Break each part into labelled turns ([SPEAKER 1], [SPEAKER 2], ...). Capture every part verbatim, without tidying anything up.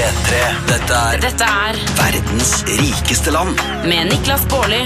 [SPEAKER 1] P tre. Dette er
[SPEAKER 2] Dette er
[SPEAKER 1] verdens rikeste land.
[SPEAKER 2] med Niklas Baarli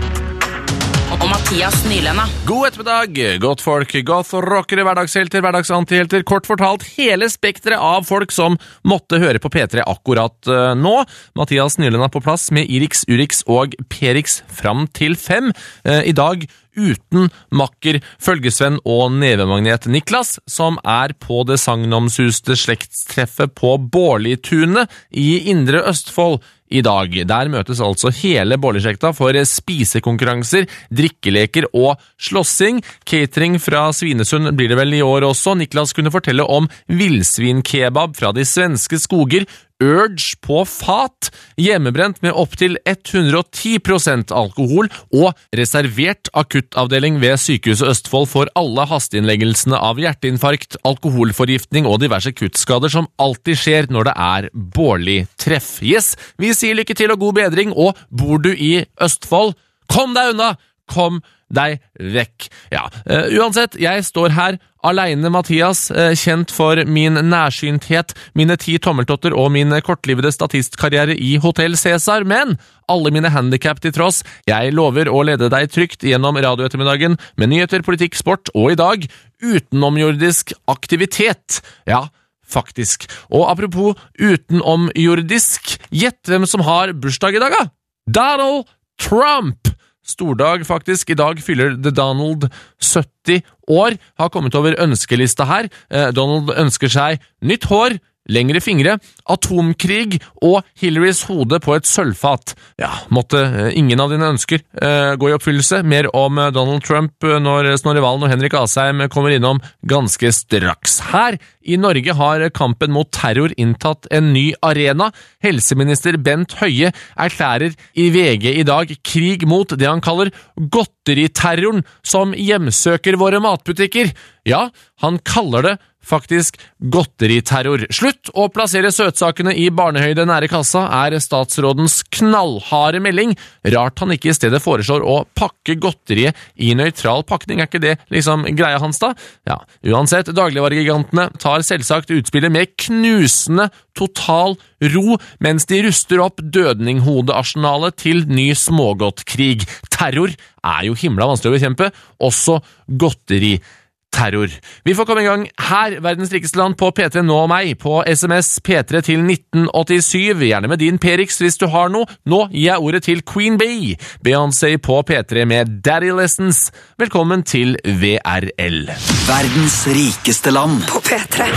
[SPEAKER 2] og Mathias Nylenda.
[SPEAKER 3] God ettermiddag, godt folk, goth og rockere, hverdagshelter, hverdagsantihjelter, kort fortalt hele spektret av folk som måtte høre på P tre akkurat uh, nå. Mathias Nylenda på plass med Irix, Urix og Perix fram til fem. Uh, I dag uten makker, følgesvenn og nevemagnet Niklas, som er på det sagnomsuste slektstreffet på Baarlitunet i Indre Østfold i dag. Der møtes altså hele Baarli-slekta for spisekonkurranser, drikkeleker og slåssing. Catering fra Svinesund blir det vel i år også. Niklas kunne fortelle om villsvinkebab fra de svenske skoger, Urge på fat, hjemmebrent med opp til hundre og ti prosent alkohol og reservert akuttavdeling ved Sykehuset Østfold for alle hasteinnleggelsene av hjerteinfarkt, alkoholforgiftning og diverse kuttskader som alltid skjer når det er Baarli-treff. Yes, vi sier lykke til og god bedring, og bor du i Østfold, kom deg unna! Kom deg vekk. Ja, uh, uansett, jeg står her alene, Mathias, uh, kjent for min nærsynthet, mine ti tommeltotter og min kortlivede statistkarriere i Hotel Cæsar, men alle mine handicap til tross, jeg lover å lede deg trygt gjennom radioettermiddagen med nyheter, politikk, sport og i dag utenomjordisk aktivitet. Ja, faktisk. Og apropos utenomjordisk, gjett hvem som har bursdag i dag, da? Donald Trump! Stordag faktisk. I dag fyller The Donald sytti år. Har kommet over ønskelista her. Eh, Donald ønsker seg nytt hår, lengre fingre, atomkrig og Hillarys hode på et sølvfat. Ja, måtte eh, ingen av dine ønsker eh, gå i oppfyllelse. Mer om eh, Donald Trump eh, når Snorre Valen og Henrik Asheim kommer innom ganske straks. Her i Norge har kampen mot terror inntatt en ny arena. Helseminister Bent Høie erklærer i V G i dag krig mot det han kaller godteriterroren som hjemsøker våre matbutikker. Ja, han kaller det faktisk godteriterror. Slutt å plassere søtsakene i barnehøyde nære kassa er statsrådens knallharde melding. Rart han ikke i stedet foreslår å pakke godteriet i nøytral pakning. Er ikke det liksom greia hans da? Ja, uansett, dagligvaregigantene tar selvsagt utspillet med knusende total ro, mens de ruster opp dødninghodearsenalet til ny smågodtkrig. Terror er jo himla vanskelig å bekjempe, også godteri. Terror. Vi får komme i gang her, verdens rikeste land på P tre nå og meg, på S M S P tre til nitten åttisyv, gjerne med din Perix hvis du har noe. Nå gir jeg ordet til Queen Bee, Beyoncé på P tre med Daddy Lessons. Velkommen til V R L.
[SPEAKER 1] Verdens rikeste land
[SPEAKER 4] På P tre.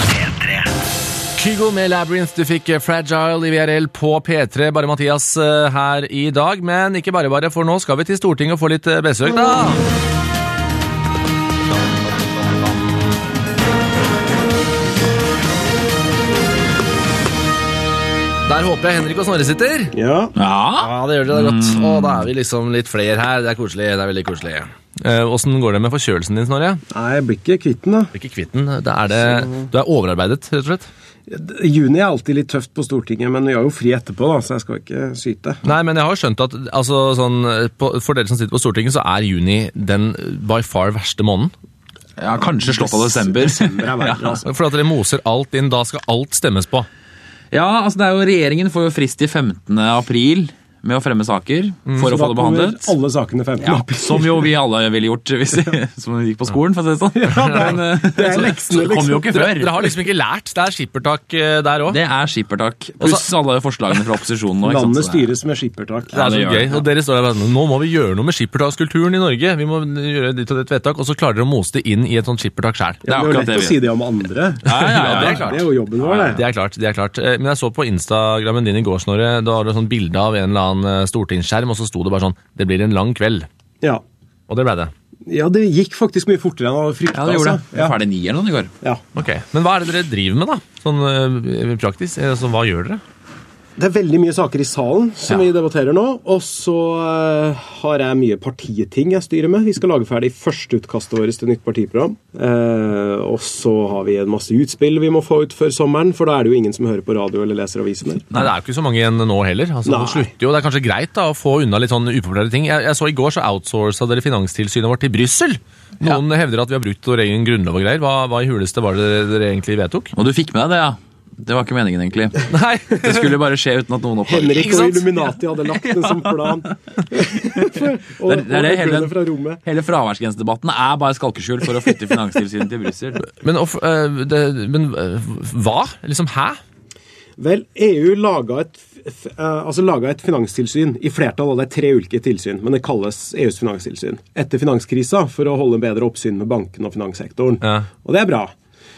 [SPEAKER 3] Kygo med Labyrinth, du fikk Fragile i V R L på P tre, bare Mathias uh, her i dag, men ikke bare bare, for nå skal vi til Stortinget og få litt uh, besøk da. Der håper jeg Henrik og Snorre sitter.
[SPEAKER 5] Ja.
[SPEAKER 3] Ja, det gjør det, det er godt. Og da er vi liksom litt flere her. Det er koselig, det er veldig koselig. Eh, hvordan går det med forkjølelsen din, Snorre?
[SPEAKER 5] Nei, jeg blir ikke kvitt den da.
[SPEAKER 3] Du er ikke kvitt den. Det er det, du er overarbeidet, rett og slett.
[SPEAKER 5] Juni er alltid litt tøft på Stortinget, men vi har jo fri etterpå da, så jeg skal ikke syte.
[SPEAKER 3] Nei, men jeg har skjønt at altså, sånn, på, for dere som sitter på Stortinget, så er juni den by far verste måneden.
[SPEAKER 6] Ja, kanskje slått av desember.
[SPEAKER 5] Desember er verre, altså.
[SPEAKER 3] For at dere moser alt inn, da skal alt stemmes på.
[SPEAKER 6] Ja, altså det er jo regjeringen får jo frist i femtende april med å fremme saker for
[SPEAKER 5] Så
[SPEAKER 6] å få det behandlet.
[SPEAKER 5] alle sakene femtende
[SPEAKER 6] Ja,
[SPEAKER 5] april.
[SPEAKER 6] som jo vi alle ville gjort hvis vi som gikk på skolen, for å si det sånn.
[SPEAKER 5] Ja, det er,
[SPEAKER 6] Men,
[SPEAKER 5] det er
[SPEAKER 6] så-
[SPEAKER 5] leksene,
[SPEAKER 6] så det kommer jo
[SPEAKER 5] liksom.
[SPEAKER 6] ikke
[SPEAKER 3] Dere,
[SPEAKER 6] før.
[SPEAKER 3] dere har liksom ikke lært. Det er skippertak eh, der også.
[SPEAKER 6] Det er skippertak. Pluss alle forslagene fra opposisjonen nå. ikke sant?
[SPEAKER 5] Landet
[SPEAKER 6] Så det er-
[SPEAKER 5] styres med skippertak.
[SPEAKER 3] Det er så
[SPEAKER 6] det gjør
[SPEAKER 3] gøy,
[SPEAKER 6] det, ja.
[SPEAKER 3] og dere står der og bare, nå må vi gjøre noe med skippertakskulturen i Norge. Vi må gjøre ditt og ditt vedtak, og så klarer dere å mose det inn i et sånt skippertak selv.
[SPEAKER 6] Det er
[SPEAKER 5] Det er jo
[SPEAKER 6] akkurat
[SPEAKER 5] lett
[SPEAKER 6] det
[SPEAKER 5] å
[SPEAKER 6] vi
[SPEAKER 5] si det om andre.
[SPEAKER 6] Ja, ja, ja,
[SPEAKER 3] det er klart.
[SPEAKER 5] Det er jo jobben vår, det.
[SPEAKER 3] Det er klart, det er klart. Eh, Men jeg så på Instagrammen din i går, Snorre, da var det sånn bilde av en eller annen eh, stortingsskjerm, og så sto det bare sånn, det blir en lang kveld.
[SPEAKER 5] Ja.
[SPEAKER 3] Og det ble det.
[SPEAKER 5] Ja, det gikk faktisk mye fortere enn jeg hadde fryktet.
[SPEAKER 6] Ja, det gjorde det.
[SPEAKER 5] altså.
[SPEAKER 6] Vi var ferdig ni eller noe i går.
[SPEAKER 5] Ja.
[SPEAKER 3] Ok, men hva er det dere driver med da? Sånn eh, praktisk, Eh, så hva gjør dere?
[SPEAKER 5] Det er veldig mye saker i salen som
[SPEAKER 6] Ja.
[SPEAKER 5] vi debatterer nå, og så uh, har jeg mye partiting jeg styrer med. Vi skal lage ferdig første utkastet vårt til nytt partiprogram. Uh, og så har vi en masse utspill vi må få ut før sommeren, for da er det jo ingen som hører på radio eller leser avisen mer.
[SPEAKER 3] Nei, det er jo ikke så mange igjen nå heller. Altså,
[SPEAKER 5] Nei.
[SPEAKER 3] det slutter jo. Det er kanskje greit da, å få unna litt sånn upopulære ting. Jeg, jeg så i går så outsourcet dere finanstilsynet vårt til Bryssel. Noen hevder at vi har brutt vår egen grunnlov og greier. Hva, hva i huleste var det dere egentlig vedtok?
[SPEAKER 6] Og du fikk med deg det, ja. Det var ikke meningen, egentlig.
[SPEAKER 3] Nei.
[SPEAKER 6] Det skulle bare skje uten at noen oppdager.
[SPEAKER 5] Henrik og Illuminati hadde lagt det som plan. og,
[SPEAKER 6] Det er det,
[SPEAKER 5] og
[SPEAKER 6] hele,
[SPEAKER 5] fra rommet.
[SPEAKER 6] hele fraværsgrensedebatten er bare skalkeskjul for å flytte Finanstilsynet til Brussel.
[SPEAKER 3] Men, of, uh, det, men uh, hva? Liksom, hæ?
[SPEAKER 5] Vel, E U laget et, f, uh, altså laget et finanstilsyn i flertall, og det er tre ulike tilsyn, men det kalles E U's finanstilsyn, etter finanskrisa for å holde bedre oppsyn med banken og finanssektoren.
[SPEAKER 3] Ja.
[SPEAKER 5] Og det er bra.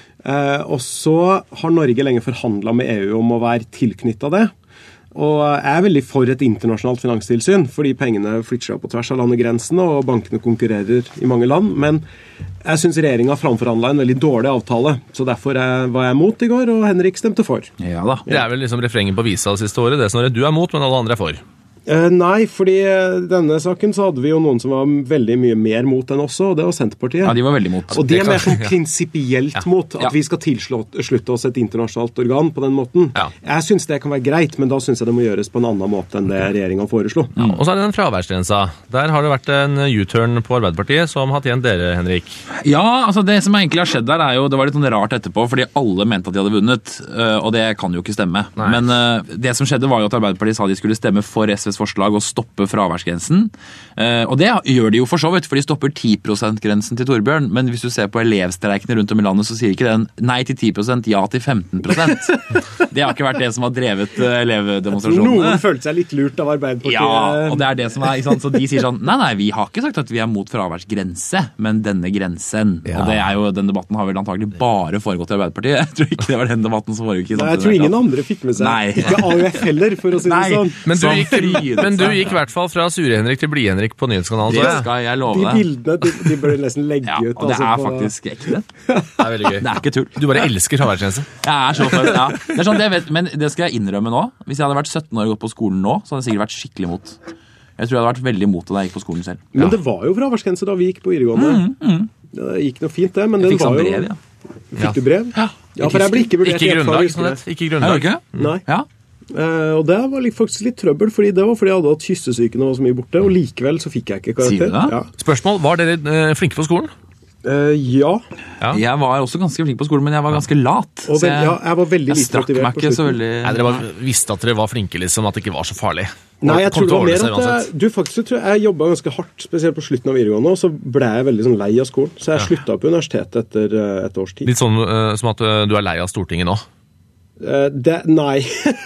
[SPEAKER 5] Uh, og så har Norge lenge forhandlet med E U om å være tilknyttet det. Og jeg er veldig for et internasjonalt finanstilsyn, fordi pengene flytter seg på tvers av landegrensene, og bankene konkurrerer i mange land. Men jeg synes regjeringen har framforhandlet en veldig dårlig avtale, så derfor var jeg mot i går, og Henrik stemte for.
[SPEAKER 6] Ja da.
[SPEAKER 3] Det er vel liksom refrengen på visa det siste året. Det er sånn at du er mot, men alle andre er for.
[SPEAKER 5] Eh, nei, fordi denne saken så hadde vi jo noen som var veldig mye mer mot enn også, og det var Senterpartiet.
[SPEAKER 6] Ja, de var veldig mot.
[SPEAKER 5] Og de er mer sånn
[SPEAKER 3] Ja.
[SPEAKER 5] prinsipielt
[SPEAKER 3] Ja.
[SPEAKER 5] mot at
[SPEAKER 6] Ja.
[SPEAKER 5] vi skal tilslutte oss et internasjonalt organ på den måten.
[SPEAKER 3] Ja.
[SPEAKER 5] Jeg synes det kan være greit, men da synes jeg det må gjøres på en annen måte enn det regjeringen foreslo.
[SPEAKER 3] Ja, og så er det den fraværsgrensa. Der har det vært en U-turn på Arbeiderpartiet som har tjent dere, Henrik.
[SPEAKER 6] Ja, altså det som egentlig har skjedd der er jo, det var litt sånn rart etterpå, fordi alle mente at de hadde vunnet, øh, og det kan jo ikke stemme.
[SPEAKER 3] Nei.
[SPEAKER 6] Men øh, det som skjedde var jo at Arbeiderpartiet sa de skulle stemme for S Vs forslag og stoppe fraværsgrensen. Uh, og det gjør de jo for så vidt, for de stopper ti prosent-grensen til Torbjørn, men hvis du ser på elevstreikene rundt om i landet, så sier ikke den nei til ti prosent, ja til femten prosent. Det har ikke vært det som har drevet uh, elevdemonstrasjonene.
[SPEAKER 5] Noen følte seg litt lurt av Arbeiderpartiet.
[SPEAKER 6] Ja, og det er det som er, ikke sant? Så de sier sånn, nei, nei, vi har ikke sagt at vi er mot fraværsgrense, men denne grensen.
[SPEAKER 3] Ja.
[SPEAKER 6] Og det er jo, den debatten har vel antagelig bare foregått i Arbeiderpartiet. Jeg tror ikke det var den debatten som foregikk i
[SPEAKER 5] Nei, jeg tror ingen andre fikk med seg.
[SPEAKER 6] Nei.
[SPEAKER 5] Ikke A U F heller, for å si det
[SPEAKER 6] Nei.
[SPEAKER 5] sånn.
[SPEAKER 3] Men du
[SPEAKER 6] Som
[SPEAKER 3] gikk,
[SPEAKER 6] frydet
[SPEAKER 3] men du
[SPEAKER 6] seg.
[SPEAKER 3] gikk i hvert fall fra Sure-Henrik til Blid-Henrik på nyhetskanalen.
[SPEAKER 6] Det
[SPEAKER 3] Så jeg.
[SPEAKER 6] skal jeg
[SPEAKER 5] De
[SPEAKER 6] love deg.
[SPEAKER 5] bildene, de, de bør nesten legge
[SPEAKER 6] Ja,
[SPEAKER 5] ut.
[SPEAKER 6] og det
[SPEAKER 5] altså,
[SPEAKER 6] er
[SPEAKER 5] på-
[SPEAKER 6] faktisk ekte.
[SPEAKER 3] Det er veldig gøy.
[SPEAKER 6] Det er ikke tull.
[SPEAKER 3] Du bare elsker fraværsgrense.
[SPEAKER 6] Jeg er så for, ja. Det er sånn, det vet, men det skal jeg innrømme nå. Hvis jeg hadde vært sytten år og gått på skolen nå, så hadde jeg sikkert vært skikkelig mot. Jeg tror jeg hadde vært veldig mot det da jeg gikk på skolen selv.
[SPEAKER 5] Men det var jo fraværsgrense da vi gikk på videregående. Det gikk noe fint det, men
[SPEAKER 6] Jeg
[SPEAKER 5] den
[SPEAKER 6] fikk
[SPEAKER 5] var
[SPEAKER 6] sånn
[SPEAKER 5] jo...
[SPEAKER 6] brev, ja.
[SPEAKER 5] Fikk du brev?
[SPEAKER 6] Ja.
[SPEAKER 5] Ja, for jeg ble ikke vurdert
[SPEAKER 3] Ikke
[SPEAKER 5] i ett fag,
[SPEAKER 3] grunnlag,
[SPEAKER 5] husker
[SPEAKER 3] sånn
[SPEAKER 5] jeg.
[SPEAKER 3] det. Ikke
[SPEAKER 6] Er det
[SPEAKER 3] grunnlag.
[SPEAKER 6] ikke?
[SPEAKER 5] Nei.
[SPEAKER 6] Ja.
[SPEAKER 5] Eh, og det var litt, faktisk litt trøbbel, fordi det var fordi jeg hadde hatt kyssesyken og så mye borte, og likevel så fikk jeg ikke
[SPEAKER 6] Sier
[SPEAKER 5] karakter.
[SPEAKER 6] du det?
[SPEAKER 5] Ja.
[SPEAKER 3] Spørsmål, var dere eh, flinke på skolen?
[SPEAKER 5] Eh, ja.
[SPEAKER 3] Ja.
[SPEAKER 6] Jeg var også ganske flink på skolen, men jeg var ganske lat.
[SPEAKER 5] Og
[SPEAKER 6] så
[SPEAKER 5] vel, ja, jeg var veldig
[SPEAKER 6] jeg
[SPEAKER 5] lite
[SPEAKER 6] strakk
[SPEAKER 5] motivert
[SPEAKER 6] meg
[SPEAKER 5] på
[SPEAKER 6] ikke så
[SPEAKER 5] slutten.
[SPEAKER 6] veldig...
[SPEAKER 3] Nei, dere bare visste at dere var flinke, liksom, at det ikke var så farlig.
[SPEAKER 5] Nei, jeg
[SPEAKER 3] Kom
[SPEAKER 5] tror det
[SPEAKER 3] til å
[SPEAKER 5] var
[SPEAKER 3] ordne
[SPEAKER 5] mer
[SPEAKER 3] seg
[SPEAKER 5] at
[SPEAKER 3] uansett.
[SPEAKER 5] jeg, du faktisk så tror jeg, jeg jobbet ganske hardt, spesielt på slutten av videregående, og så ble jeg veldig sånn lei av skolen. Så jeg sluttet på universitetet etter eh, et års tid.
[SPEAKER 3] Litt sånn eh, som at eh, du er lei av Stortinget nå.
[SPEAKER 5] Eh, det, nei.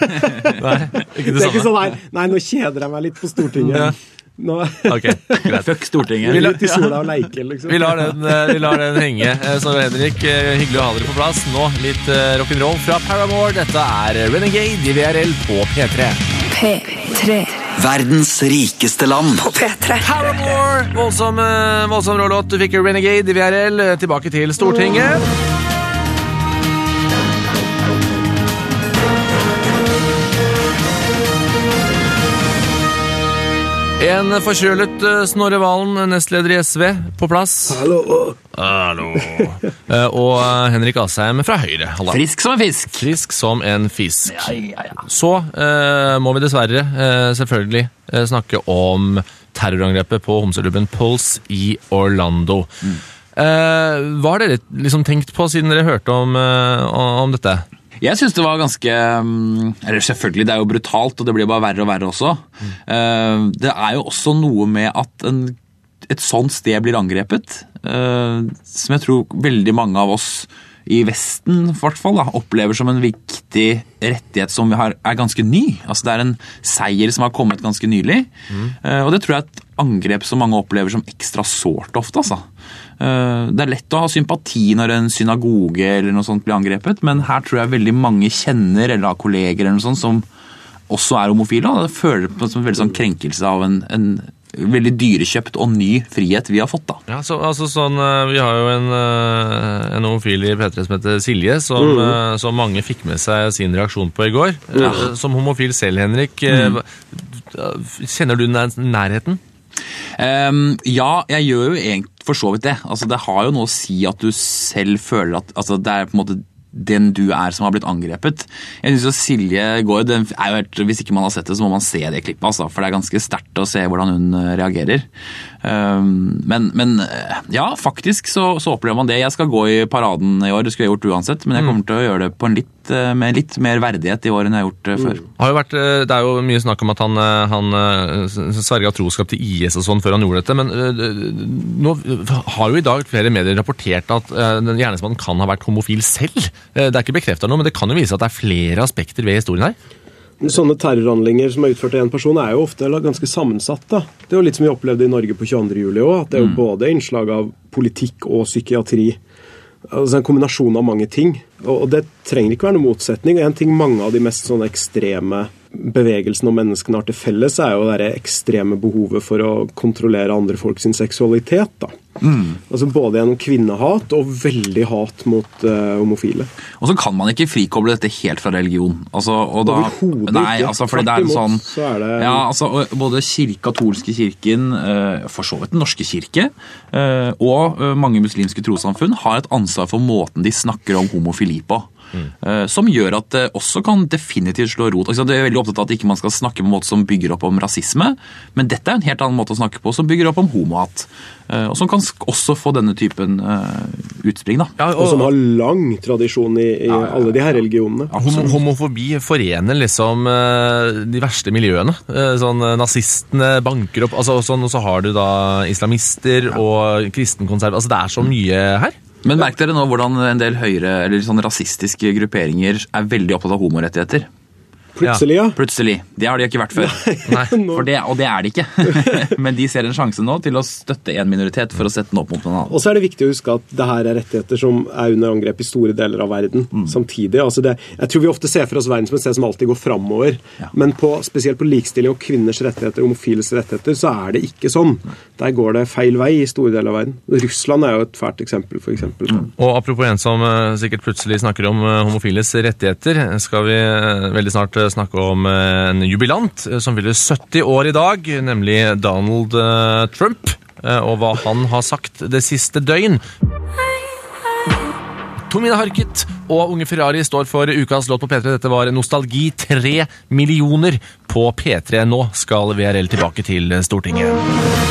[SPEAKER 3] Nei, ikke
[SPEAKER 5] Det
[SPEAKER 3] det
[SPEAKER 5] er ikke
[SPEAKER 3] samme.
[SPEAKER 5] sånn, nei, nei, nå kjeder jeg meg litt på Stortinget.
[SPEAKER 3] Ja.
[SPEAKER 5] Nå
[SPEAKER 3] Ok, greit.
[SPEAKER 6] Fuck Stortinget.
[SPEAKER 3] Vi la-
[SPEAKER 5] litt i sola og leike, liksom.
[SPEAKER 3] Vi lar den, eh, vi lar den henge. Eh, Så Henrik, eh, hyggelig å ha dere på plass. Nå litt eh, rock'n'roll fra Paramore. Dette er Renegade i V R L på P tre.
[SPEAKER 4] P tre.
[SPEAKER 1] Verdens rikeste land.
[SPEAKER 4] På P tre.
[SPEAKER 3] Paramore! Voldsom, eh, voldsom rålåt. Du fikk Renegade i V R L. Eh, Tilbake til Stortinget. En forkjølet eh, Snorre Valen, nestleder i S V, på plass.
[SPEAKER 5] Hallo.
[SPEAKER 3] Hallo. Eh, Og eh, Henrik Asheim fra Høyre. Halla.
[SPEAKER 6] Frisk som en fisk.
[SPEAKER 3] Frisk som en fisk.
[SPEAKER 6] Ja, ja, ja.
[SPEAKER 3] Så eh, må vi dessverre eh, selvfølgelig eh, snakke om terrorangrepet på homseklubben Pulse i Orlando. Eh, hva har dere liksom tenkt på siden dere hørte om, eh, om dette?
[SPEAKER 6] Jeg synes det var ganske, um, eller selvfølgelig det er jo brutalt, og det blir bare verre og verre også. Uh, det er jo også noe med at en, et sånt sted blir angrepet, uh, som jeg tror veldig mange av oss i Vesten i hvert fall da, opplever som en viktig rettighet som vi har, er ganske ny. Altså det er en seier som har kommet ganske nylig, uh, og det tror jeg er et angrep som mange opplever som ekstra sårt ofte, altså. Uh, det er lett å ha sympati når en synagoge eller noe sånt blir angrepet, men her tror jeg veldig mange kjenner eller har kolleger eller noe sånt som også er homofile, og det føler på som en veldig sånn krenkelse av en, en veldig dyrekjøpt og ny frihet vi har fått da.
[SPEAKER 3] Ja, så, altså sånn, eh, Vi har jo en, eh, en homofil i P tre som heter Silje, som, eh, som mange fikk med seg sin reaksjon på i går. Eh, Som homofil selv, Henrik, eh, hva- kjenner du nær, nærheten?
[SPEAKER 6] Um, ja, jeg gjør jo egentlig for så vidt det. Altså, det har jo noe å si at du selv føler at altså, det er på en måte den du er som har blitt angrepet. Jeg synes at Silje går, den er jo helt, hvis ikke man har sett det, så må man se det klippet, altså, for det er ganske sterkt å se hvordan hun uh, reagerer. Um, men, men uh, ja, faktisk så, så opplever man det. Jeg skal gå i paraden i år, det skulle jeg gjort uansett, men jeg kommer til å gjøre det på en litt litt, med litt mer verdighet i år enn jeg har gjort uh, før.
[SPEAKER 3] Har jo vært, det er jo mye snakk om at han, han sverga troskap til I S og sånn før han gjorde dette, men uh, nå har jo i dag flere medier rapportert at uh, den gjerningsmannen kan ha vært homofil selv. Uh, det er ikke bekreftet noe, men det kan jo vise at det er flere aspekter ved historien her.
[SPEAKER 5] Sånne terrorhandlinger som er utført av en person er jo ofte ganske sammensatt. Da. Det er jo litt som vi opplevde i Norge på tjueandre juli også, at det er jo mm. både innslag av politikk og psykiatri. Altså en kombinasjon av mange ting. Og det trenger ikke være noen motsetning. En ting mange av de mest sånne ekstreme bevegelsene og menneskene har til felles, er jo det ekstreme behovet for å kontrollere andre folk sin seksualitet. Da. Mm. Altså både gjennom kvinnehat og veldig hat mot uh, homofile.
[SPEAKER 6] Og så kan man ikke frikoble dette helt fra religion. Altså, og da,
[SPEAKER 5] Overhodet
[SPEAKER 6] nei,
[SPEAKER 5] ikke.
[SPEAKER 6] Altså, fordi det er en sånn,
[SPEAKER 5] så er det...
[SPEAKER 6] Ja, altså, både kirke, katolske kirken, uh, for så vidt den norske kirke, uh, og uh, mange muslimske trossamfunn har et ansvar for måten de snakker om homofili på. Mm. Uh, som gjør at det også kan definitivt slå rot. Altså, det er veldig opptatt av at ikke man skal snakke på en måte som bygger opp om rasisme, men dette er en helt annen måte å snakke på som bygger opp om homohat. Uh, og som kan også få denne typen uh, utspring. Da.
[SPEAKER 5] Ja, og, og som har lang tradisjon i, i ja, ja, alle de her religionene.
[SPEAKER 3] Hom homofobi forener liksom uh, de verste miljøene. Uh, sånn uh, nazistene banker opp, altså, sånn, og så har du da islamister ja. og kristenkonservative. Altså det er så mye her.
[SPEAKER 6] Men merk dere nå hvordan en del høyre, eller sånn rasistiske grupperinger er veldig opptatt av homorettigheter.
[SPEAKER 5] Plutselig, ja.
[SPEAKER 6] Plutselig. Det har de ikke vært før.
[SPEAKER 3] Nei.
[SPEAKER 6] For det, og det er de ikke. Men de ser en sjanse nå til å støtte en minoritet for å sette den opp mot noen annen.
[SPEAKER 5] Og så er det viktig å huske at det her er rettigheter som er under angrep i store deler av verden mm. samtidig. Altså det, jeg tror vi ofte ser for oss verden som et sted som alltid går fremover. Ja. Men på, spesielt på likestilling og kvinners rettigheter, homofiles rettigheter, så er det ikke sånn. Der går det feil vei i store deler av verden. Russland er jo et fælt eksempel, for eksempel. Mm.
[SPEAKER 3] Og apropos en som uh, sikkert plutselig snakker om uh, homofiles rettigheter, skal vi uh, veldig snart uh, snakke om en jubilant som fyller sytti år i dag, nemlig Donald Trump, og hva han har sagt det siste døgn. Tomine Harket og Unge Ferrari står for ukas låt på P tre. Dette var Nostalgi tre millioner på P tre. Nå skal V R L tilbake til Stortinget.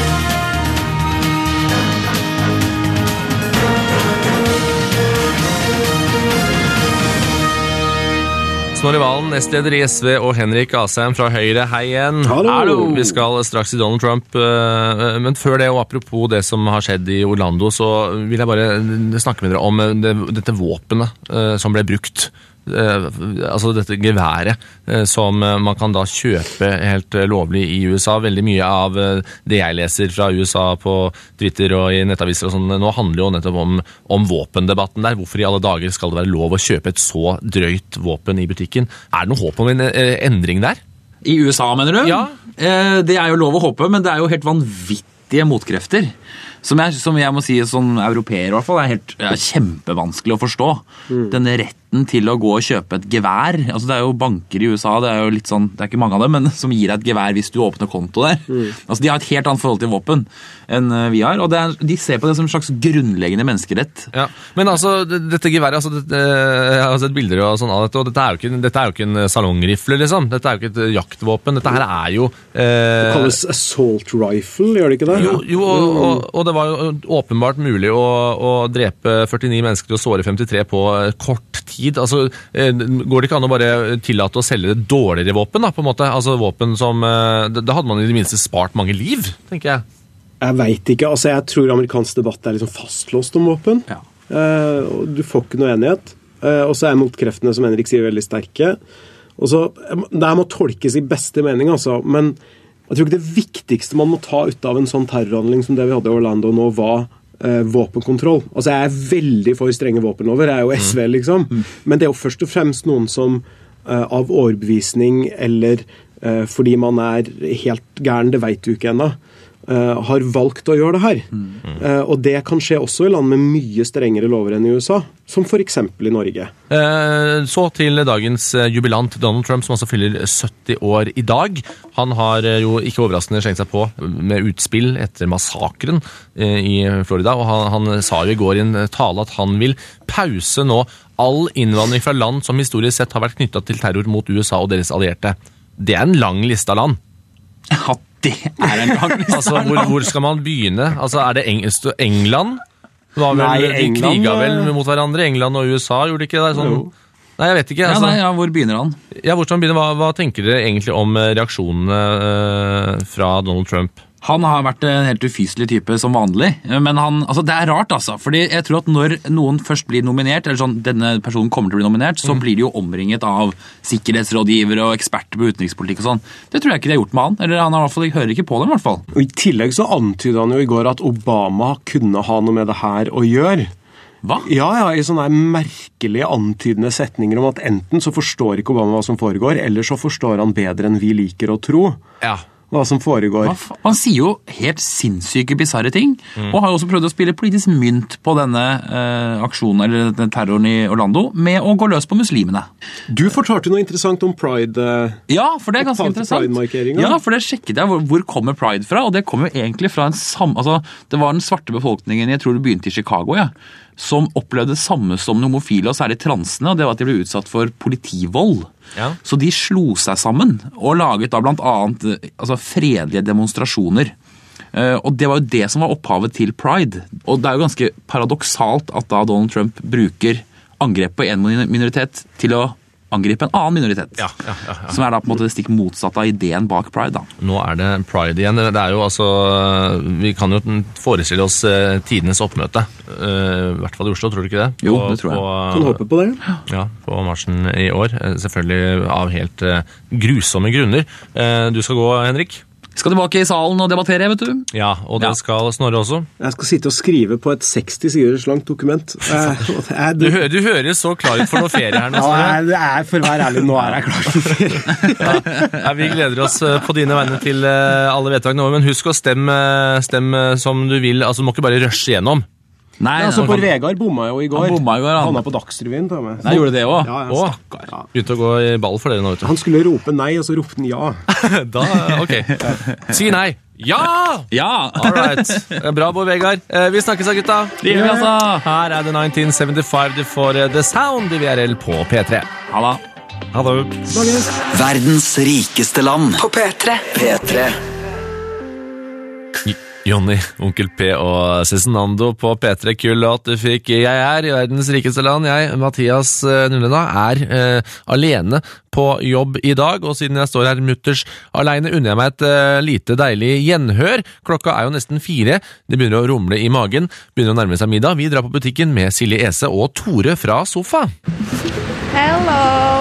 [SPEAKER 3] Snorre Valen, nestleder i S V, og Henrik Asheim fra Høyre. Hei igjen.
[SPEAKER 5] Hallo.
[SPEAKER 3] Hallo. Vi skal straks til Donald Trump, men før det, og apropos det som har skjedd i Orlando, så vil jeg bare snakke med dere om det, dette våpenet som ble brukt. Uh, altså dette geværet uh, som uh, man kan da kjøpe helt uh, lovlig i U S A. Veldig mye av uh, det jeg leser fra U S A på Twitter og i nettaviser og sånn, nå handler jo nettopp om, om våpendebatten der. Hvorfor i alle dager skal det være lov å kjøpe et så drøyt våpen i butikken? Er det noe håp om en uh, endring der?
[SPEAKER 6] I U S A, mener du?
[SPEAKER 3] Ja.
[SPEAKER 6] Uh, det er jo lov å håpe, men det er jo helt vanvittige motkrefter. Som jeg, som jeg må si som europeer i hvert fall, er helt er kjempevanskelig å forstå. Mm. Denne retten til å gå og kjøpe et gevær. Altså det er jo banker i U S A, det er jo litt sånn, det er ikke mange av dem, men som gir deg et gevær hvis du åpner konto der. Mm. Altså de har et helt annet forhold til våpen enn vi har, og det er, de ser på det som en slags grunnleggende menneskerett.
[SPEAKER 3] Ja, men altså dette geværet, altså, det, jeg har sett bilder og sånn av dette, og dette er jo ikke, dette er jo ikke en salongrifle, liksom. Dette er jo ikke et jaktvåpen, dette her er jo... Eh...
[SPEAKER 5] Det kalles assault rifle, gjør det ikke det?
[SPEAKER 3] Jo, jo og, og, og det var jo åpenbart mulig å, å drepe førtini mennesker og såre femtitre på kort tid. Altså, går det ikke an å bare tillate å selge det dårligere våpen, da, på en måte? Altså våpen som... Da hadde man i det minste spart mange liv, tenker jeg.
[SPEAKER 5] Jeg vet ikke. Altså, jeg tror amerikansk debatt er liksom fastlåst om våpen. Ja. Uh, du får ikke noe enighet. Uh, og så er motkreftene, som Henrik sier, veldig sterke. Og så, det her må tolkes i beste mening, altså, men jeg tror ikke det viktigste man må ta ut av en sånn terrorhandling som det vi hadde i Orlando nå, var uh, våpenkontroll. Altså, jeg er veldig for strenge våpenlover, jeg er jo S V, liksom. Mm. Men det er jo først og fremst noen som uh, av overbevisning, eller uh, fordi man er helt gæren, det vet du ikke ennå, Uh, har valgt å gjøre det her. Mm. Uh, og det kan skje også i land med mye strengere lover enn i U S A, som for eksempel i Norge.
[SPEAKER 3] Uh, så til dagens jubilant Donald Trump, som altså fyller sytti år i dag. Han har uh, jo ikke overraskende slengt seg på med utspill etter massakren uh, i Florida, og han, han sa jo i går i en tale at han vil pause nå all innvandring fra land som historisk sett har vært knyttet til terror mot U S A og deres allierte. Det er en lang liste av land.
[SPEAKER 6] Ja, det er en lang liste.
[SPEAKER 3] Altså, hvor, hvor skal man begynne? Altså, er det Eng England? Var vel, Nei, England... De kriget vel mot hverandre, England og U S A, gjorde de ikke det? Sånn... Nei, jeg vet ikke.
[SPEAKER 6] Ja,
[SPEAKER 3] Altså,
[SPEAKER 6] nei, ja, hvor begynner han?
[SPEAKER 3] ja, hvor skal han begynne? Hva, hva tenker dere egentlig om eh, reaksjonene eh, fra Donald Trump?
[SPEAKER 6] Han har vært en helt ufyselig type som vanlig, men han, altså det er rart altså, fordi jeg tror at når noen først blir nominert, eller sånn, denne personen kommer til å bli nominert, så mm. blir de jo omringet av sikkerhetsrådgivere og eksperter på utenrikspolitikk og sånn. Det tror jeg ikke de har gjort med han, eller han har i hvert fall, hører ikke på dem i hvert fall.
[SPEAKER 5] Og i tillegg så antydet han jo i går at Obama kunne ha noe med det her å gjøre.
[SPEAKER 6] Hva?
[SPEAKER 5] Ja, ja, i sånne merkelige antydende setninger om at enten så forstår ikke Obama hva som foregår, eller så forstår han bedre enn vi liker å tro.
[SPEAKER 3] Ja.
[SPEAKER 5] Hva som foregår.
[SPEAKER 6] Hva, han sier jo helt sinnssyke, bizarre ting, mm. og har jo også prøvd å spille politisk mynt på denne eh, aksjonen, eller denne terroren i Orlando, med å gå løs på muslimene.
[SPEAKER 5] Du fortalte noe interessant om Pride. Eh,
[SPEAKER 6] ja, for det er ganske interessant. Ja, for det sjekket jeg hvor, hvor kommer Pride fra, og det kommer jo egentlig fra en sam... Altså, det var den svarte befolkningen, jeg tror det begynte i Chicago, ja, som opplevde det samme som homofile, og særlig transene, og det var at de ble utsatt for politivold. Ja. Så de slo seg sammen og laget da blant annet altså, fredelige demonstrasjoner. Uh, og det var jo det som var opphavet til Pride. Og det er jo ganske paradoksalt at da Donald Trump bruker angrep på en minoritet til å angripe en annen minoritet. Ja, ja, ja, ja. Som er da på en måte det stikk motsatt av ideen bak Pride. Da.
[SPEAKER 3] Nå er det Pride igjen. Det er jo altså, vi kan jo forestille oss uh, tidenes oppmøte. Uh, I hvert fall i Oslo, tror du ikke det?
[SPEAKER 6] Jo, på, det tror jeg.
[SPEAKER 5] På, kan håpe på det.
[SPEAKER 3] Ja, på marsjen i år. Selvfølgelig av helt uh, grusomme grunner. Uh, du skal gå, Henrik?
[SPEAKER 6] Skal tilbake i salen og debattere, vet du?
[SPEAKER 3] Ja, og det ja. skal Snorre også.
[SPEAKER 5] Jeg skal sitte og skrive på et seksti siders langt dokument.
[SPEAKER 3] du, du, du høres så klar ut for noe ferie her nå, Snorre.
[SPEAKER 5] Ja, det er, for å være ærlig, nå er jeg klar for ferie.
[SPEAKER 3] ja, vi gleder oss på dine vegne til alle vedtakene over, men husk å stemme, stemme som du vil. Altså, du må ikke bare rushe gjennom.
[SPEAKER 6] Nei,
[SPEAKER 5] ja, altså på Vegard bomma jo i går.
[SPEAKER 6] Han bomma i går, han.
[SPEAKER 5] Han er på Dagsrevyen.
[SPEAKER 6] Nei, gjorde det også?
[SPEAKER 5] Ja,
[SPEAKER 3] ja, stakkar. Ja. Begynte å gå i ball for dere nå, vet du.
[SPEAKER 5] Han skulle rope nei, og så ropte han ja.
[SPEAKER 3] da, ok. Si nei. Ja!
[SPEAKER 6] Ja!
[SPEAKER 3] All right. Bra, Bård Vegard. Vi snakkes da, gutta.
[SPEAKER 6] Det gjør vi, altså.
[SPEAKER 3] Her er det nitten syttifem. Du får The Sound i V R L på P tre.
[SPEAKER 6] Ha da.
[SPEAKER 3] Ha det.
[SPEAKER 1] Verdens rikeste land
[SPEAKER 2] på P tre.
[SPEAKER 1] P tre.
[SPEAKER 3] Jonny, Onkel P og Cezinando på P tre. Kul låt du fikk. Jeg er i verdens rikeste land. Jeg, Mathias Nullena, er eh, alene på jobb i dag, og siden jeg står her mutters alene, unner jeg meg et eh, lite deilig gjenhør. Klokka er jo nesten fire. Det begynner å rumle i magen. Begynner å nærme seg middag. Vi drar på butikken med Silje Ese og Tore fra Sofa.
[SPEAKER 4] Hello!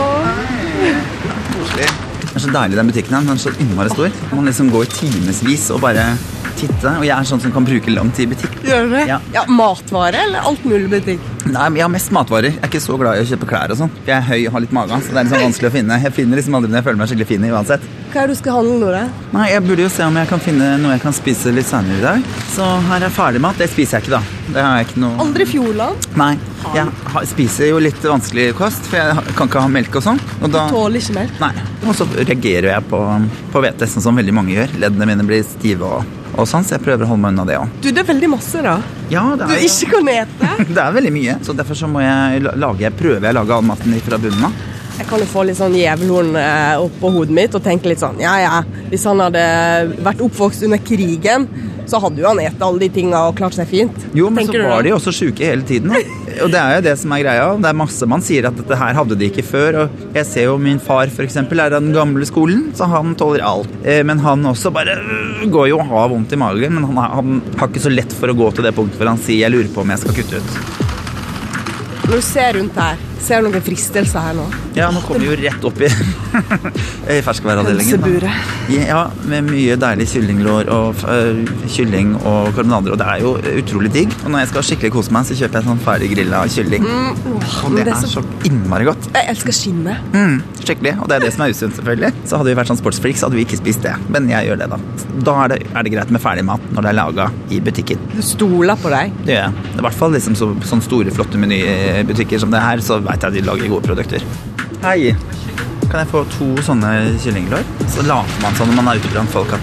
[SPEAKER 7] Det er så deilig den butikken her. Den er så innmari stor. Man liksom går timesvis og bare titte, og jeg er sånn som kan bruke lang tid i butikk.
[SPEAKER 4] Gjør du det?
[SPEAKER 7] Ja.
[SPEAKER 4] Ja, matvare eller alt mulig butikk?
[SPEAKER 7] Nei, men jeg har mest matvarer. Jeg er ikke så glad i å kjøpe klær og sånn. Jeg er høy og har litt mage, så det er liksom vanskelig å finne. Jeg finner liksom aldri når jeg føler meg skikkelig fin i uansett.
[SPEAKER 4] Hva er det du skal handle nå, da?
[SPEAKER 7] Nei, jeg burde jo se om jeg kan finne noe jeg kan spise litt senere i dag. Så her er ferdigmat. Det spiser jeg ikke, da. Det har jeg ikke noe...
[SPEAKER 4] Aldri Fjordland?
[SPEAKER 7] Nei, jeg spiser jo litt vanskelig kost, for jeg kan ikke ha melk og sånn. Og da...
[SPEAKER 4] Du tåler ikke melk?
[SPEAKER 7] Nei. Og så reagerer jeg på, på hvete, sånn som veldig mange gjør. Leddene mine blir stive og... Og sånn, så jeg prøver å holde meg unna det også.
[SPEAKER 4] Du, det er veldig masse da.
[SPEAKER 7] Ja, det er...
[SPEAKER 4] Du ikke kan ete.
[SPEAKER 7] Det er veldig mye, så derfor så må jeg lage, prøve jeg å lage all maten fra bunnen av.
[SPEAKER 4] Jeg kan jo få litt sånn jævelhorn opp på hodet mitt og tenke litt sånn, ja, ja, hvis han hadde vært oppvokst under krigen, så hadde jo han et alle de tingene og klart seg fint.
[SPEAKER 7] Jo, men
[SPEAKER 4] Tenker
[SPEAKER 7] så var de også syke hele tiden. Og det er jo det som er greia. Det er masse man sier at dette her hadde de ikke før. Og jeg ser jo min far for eksempel er av den gamle skolen, så han tåler alt. Men han også bare går jo og har vondt i magen, men han har, han har ikke så lett for å gå til det punktet hvor han sier jeg lurer på om jeg skal kutte ut.
[SPEAKER 4] Når du ser rundt her, ser du noen fristelser her nå?
[SPEAKER 7] Ja, nå kommer vi jo rett opp i, i ferskværavdelingen.
[SPEAKER 4] Pølseburet.
[SPEAKER 7] Ja, med mye deilig kyllinglår og uh, kylling og karbonader, og det er jo utrolig digg. Og når jeg skal skikkelig kose meg, så kjøper jeg sånn ferdig grillet kylling. Mm, oh, og det, det er så, så innmari godt.
[SPEAKER 4] Jeg elsker skinnet.
[SPEAKER 7] Mm, skikkelig, og det er det som er usunt selvfølgelig. Så hadde vi vært sånn sportsfreak, så hadde vi ikke spist det. Men jeg gjør det da. Da er det, er det greit med ferdig mat når det er laget i butikken.
[SPEAKER 4] Du stoler på deg?
[SPEAKER 7] Det gjør jeg. I hvert fall liksom så, sånne store, flotte menybutikker som det her, så vet jeg at de lager gode produkter. Hei, kan jeg få to sånne kyllinglår? Så later man sånn når man er ute blant folk at man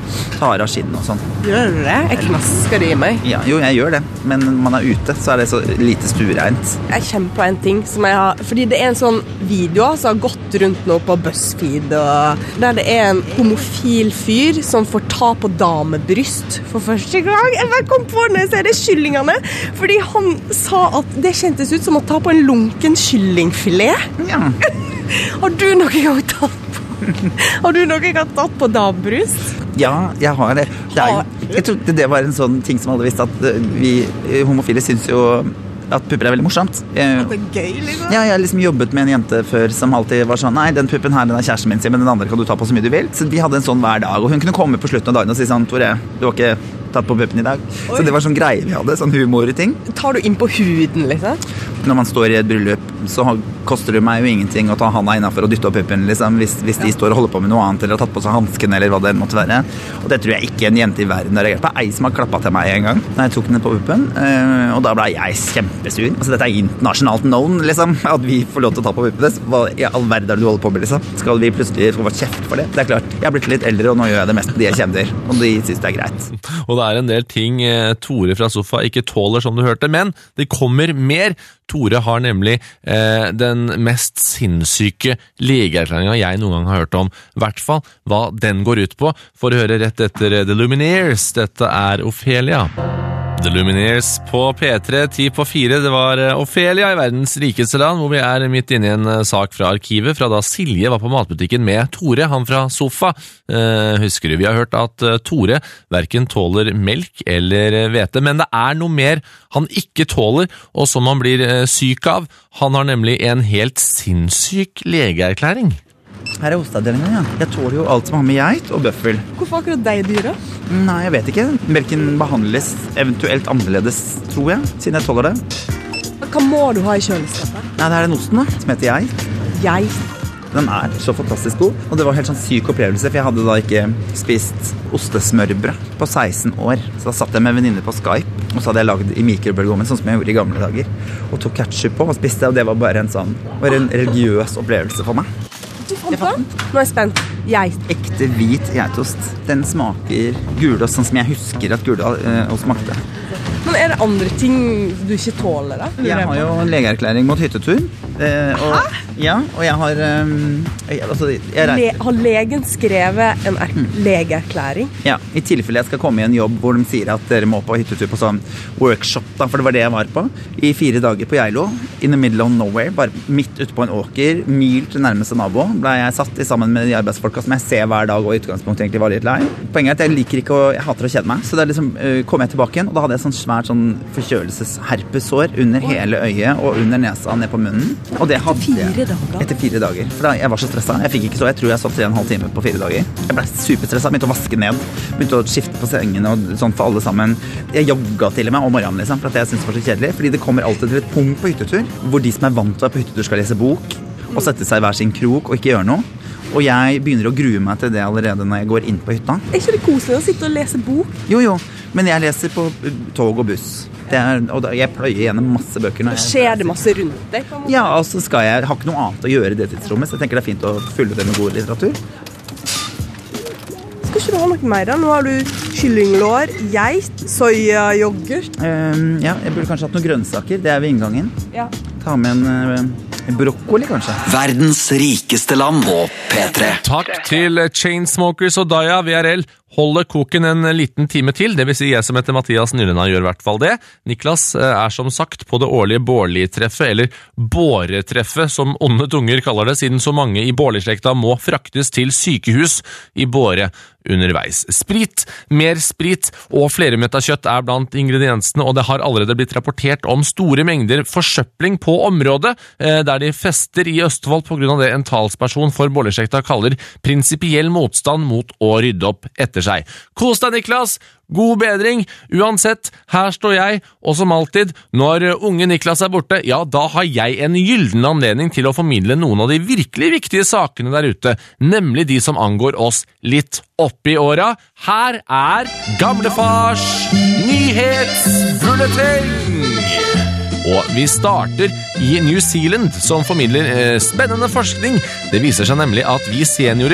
[SPEAKER 7] tar av skinn og sånn.
[SPEAKER 4] Gjør du det? Jeg knasker det i meg.
[SPEAKER 7] Ja, jo, jeg gjør det, men når man er ute, så er det så lite stuereint.
[SPEAKER 4] Jeg kjenner på en ting som jeg har, fordi det er en sånn video som har gått rundt nå på BuzzFeed, og der det er en homofil fyr som får ta på damebryst for første gang. Jeg bare kom på det når jeg ser det kyllingene, fordi han sa at det kjentes ut som å ta på en lunken kyllingfilet.
[SPEAKER 7] Ja.
[SPEAKER 4] Har du noen gang tatt på? Har du noen gang tatt på damebryst?
[SPEAKER 7] Ja, jeg har det. det er, jo- jeg trodde det var en sånn ting som alle visste, at eh, vi eh, homofile syns jo at pupper er veldig morsomt. Eh,
[SPEAKER 4] Det er gøy, liksom.
[SPEAKER 7] Ja, jeg har liksom jobbet med en jente før som alltid var sånn, nei, den puppen her, den er kjæresten min sin, men den andre kan du ta på så mye du vil. Så vi hadde en sånn hver dag, og hun kunne komme på slutten av dagen og si sånn, Tore, du har ikke tatt på puppen i dag.
[SPEAKER 4] Oi.
[SPEAKER 7] Så det var sånn greie vi hadde, sånn humorting.
[SPEAKER 4] Tar du inn på huden, liksom?
[SPEAKER 7] Når man står i et bryllup, så har- koster det meg jo ingenting å ta handa innenfor og dytte opp puppen, liksom, hvis, hvis de står og holder på med noe annet, eller har tatt på seg hansken, eller hva det måtte være. Og det tror jeg ikke en jente i verden har reagert på. Ei som har klappet til meg en gang, når jeg tok den på puppen, eh, og da ble jeg kjempesur. Altså, dette er internasjonalt known, liksom, at vi får lov til å ta på puppene. Hva i all verden er det du holder på med, liksom? Skal vi plutselig få kjeft for det? Det er klart, jeg har blitt litt eldre, og nå gjør jeg det mest de jeg kjenner, og de synes det er greit.
[SPEAKER 3] Og det er en del ting eh, Tore fra Sofa ikke tåler, som du hørte, men det kommer mer. Tore har nemlig eh, den mest sinnssyke legeerklæringen jeg noen gang har hørt om. I hvert fall hva den går ut på, for å høre rett etter The Lumineers. Dette er Ophelia. The Lumineers på P tre, ti på fire. Det var eh, Ophelia i verdens rikeste land, hvor vi er midt inne i en eh, sak fra arkivet, fra da Silje var på matbutikken med Tore, han fra Sofa. Eh, husker du, vi har hørt at eh, Tore hverken tåler melk eller eh, hvete, men det er noe mer han ikke tåler, og som han blir eh, syk av. Han har nemlig en helt sinnssyk legeerklæring.
[SPEAKER 7] Her er hosteavdelingen, ja. Jeg tåler jo alt som har med geit og bøffel.
[SPEAKER 4] Hvorfor akkurat deg dyra?
[SPEAKER 7] Nei, jeg vet ikke. Melken behandles eventuelt annerledes, tror jeg, siden jeg tåler det.
[SPEAKER 4] Hva må du ha i kjøleskapet?
[SPEAKER 7] Nei, det er den osten da, som heter geit.
[SPEAKER 4] Jeg.
[SPEAKER 7] Den er så fantastisk god, og det var helt sånn syk opplevelse, for jeg hadde da ikke spist ostesmørbrød på seksten år. Så da satt jeg med venninner på Skype, og så hadde jeg lagd i mikrobølgeovnen, sånn som jeg gjorde i gamle dager, og tok ketchup på og spiste, og det var bare en sånn, bare en religiøs opplevelse for meg.
[SPEAKER 4] Du fant den? Nå er jeg spent. Jeg.
[SPEAKER 7] Ekte hvit geitost. Den smaker gulost, sånn som jeg husker at gulost smakte.
[SPEAKER 4] Men er det andre ting du ikke tåler, da?
[SPEAKER 7] Jeg har jo en legeerklæring mot hyttetur. Eh, og, Hæ? Ja, og jeg har... Um, jeg, altså, jeg
[SPEAKER 4] Le har legen skrevet en er legeerklæring?
[SPEAKER 7] Ja, i tilfelle jeg skal komme i en jobb hvor de sier at dere må på hyttetur på sånn workshop, da, for det var det jeg var på, i fire dager på Geilo, in the middle of nowhere, bare midt ute på en åker, mil til nærmeste nabo, ble jeg satt i sammen med de arbeidsfolka som jeg ser hver dag, og i utgangspunktet egentlig var litt lei. Poenget er at jeg liker ikke å, jeg hater å kjede meg, så da liksom, uh, kom jeg tilbake igjen, og da hadde jeg sånn svært sånn forkjølelsesherpesår under hele øyet og under nesa ned på munnen. Og det hadde
[SPEAKER 4] Etter fire dager?
[SPEAKER 7] Etter fire dager. For da, jeg var så stresset. Jeg fikk ikke så, jeg tror jeg satt tre og en halv time på fire dager. Jeg ble superstresset, begynte å vaske ned, begynte å skifte på sengen og sånn for alle sammen. Jeg jogga til og med om morgenen, liksom, for at jeg synes det var så kjedelig. Fordi det kommer alltid til et punkt på hyttetur, hvor de som er vant til å være på hyttetur skal lese bok, og sette seg i hver sin krok og ikke gjøre noe. Og jeg begynner å grue meg til det allerede når jeg går inn på hytta.
[SPEAKER 4] Er ikke det koselig å sitte og lese bok?
[SPEAKER 7] Jo, jo, men jeg leser på tog og buss. Det er, og da, jeg pløyer gjennom masse bøker. Når jeg,
[SPEAKER 4] Skjer det masse rundt deg? på en måte?
[SPEAKER 7] ja, og så skal jeg, jeg har ikke noe annet å gjøre i det tidsrommet, så jeg tenker det er fint å fylle det med god litteratur.
[SPEAKER 4] Skal ikke du ha noe mer da? Nå har du kyllinglår, geit, soya, yoghurt.
[SPEAKER 7] Um, ja, jeg burde kanskje hatt noen grønnsaker, det er ved inngangen.
[SPEAKER 4] Ja.
[SPEAKER 7] Ta med en, uh, en brokkoli, kanskje.
[SPEAKER 1] Verdens rikeste land på P tre.
[SPEAKER 3] Takk til Chainsmokers og Daya V R L. Holde koken en liten time til, det vil si jeg som heter Mathias Nylena gjør i hvert fall det. Niklas er som sagt på det årlige Bårli-treffet, eller Båre-treffet, som onde tunger kaller det, siden så mange i Bårli-slekta må fraktes til sykehus i Båre underveis. Sprit, mer sprit og flermetta kjøtt er blant ingrediensene, og det har allerede blitt rapportert om store mengder forsøpling på området, der de fester i Østfold på grunn av det en talsperson for Bårli-slekta kaller prinsipiell motstand mot å rydde opp etter seg. Kos deg, Niklas! God bedring! Uansett, her står jeg, og som alltid, når unge Niklas er borte, ja, da har jeg en gylden anledning til å formidle noen av de virkelig viktige sakene der ute, nemlig de som angår oss litt oppi åra. Her er Gamlefars nyhetsbulleting! Og vi starter i New Zealand, som formidler eh, spennende forskning. Det viser seg nemlig at vi seniorer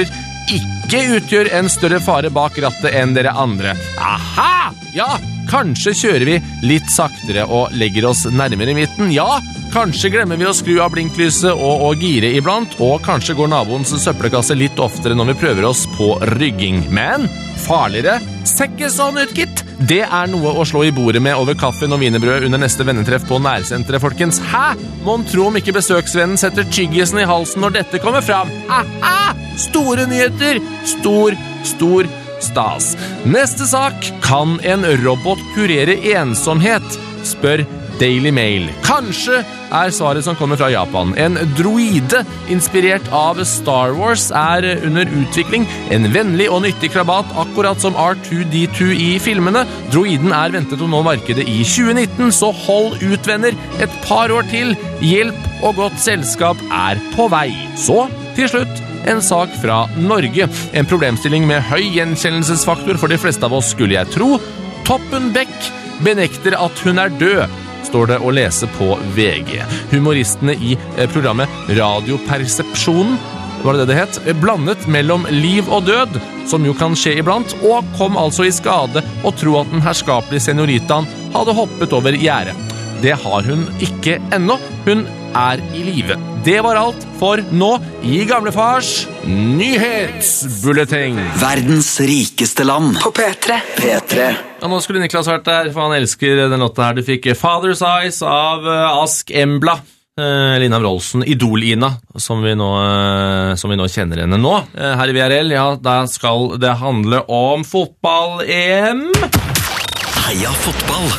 [SPEAKER 3] ikke utgjør en større fare bak rattet enn dere andre. Aha! Ja, kanskje kjører vi litt saktere og legger oss nærmere midten. Ja, kanskje glemmer vi å skru av blinklyset og å gire iblant, og kanskje går naboens søppelkasse litt oftere når vi prøver oss på rygging. Men farligere, ser ikke sånn ut, gitt. Det er noe å slå i bordet med over kaffen og wienerbrød under neste vennetreff på nærsenteret, folkens. Hæ? Mon tro om ikke besøksvennen setter tyggisen i halsen når dette kommer fram. Aha! Store nyheter! Stor, stor stas. Neste sak. Kan en robot kurere ensomhet? Spør Daily Mail. Kanskje er svaret som kommer fra Japan. En droide inspirert av Star Wars er under utvikling. En vennlig og nyttig krabat, akkurat som R to D to i filmene. Droiden er ventet å nå markedet i tjue nitten, så hold ut, venner. Et par år til. Hjelp og godt selskap er på vei. Så, til slutt, en sak fra Norge. En problemstilling med høy gjenkjennelsesfaktor for de fleste av oss, skulle jeg tro. Toppen Beck benekter at hun er død, står det å lese på V G. Humoristene i programmet Radiopersepsjonen, var det det det het, blandet mellom liv og død, som jo kan skje iblant, og kom altså i skade å tro at den herskapelige senioritaen hadde hoppet over gjerdet. Det har hun ikke ennå. Hun er i live. Det var alt for nå i Gamlefars nyhetsbulleteng.
[SPEAKER 1] Verdens rikeste land på P tre. P tre.
[SPEAKER 3] Ja, nå skulle Niklas vært der, for han elsker den låta her. Du fikk Father's Eyes av Ask Embla. Lina Wroldsen, Idol-Ina, som vi, nå, som vi nå kjenner henne nå. Her i V R L, ja, der skal det handle om fotball-E M.
[SPEAKER 1] Heia fotball!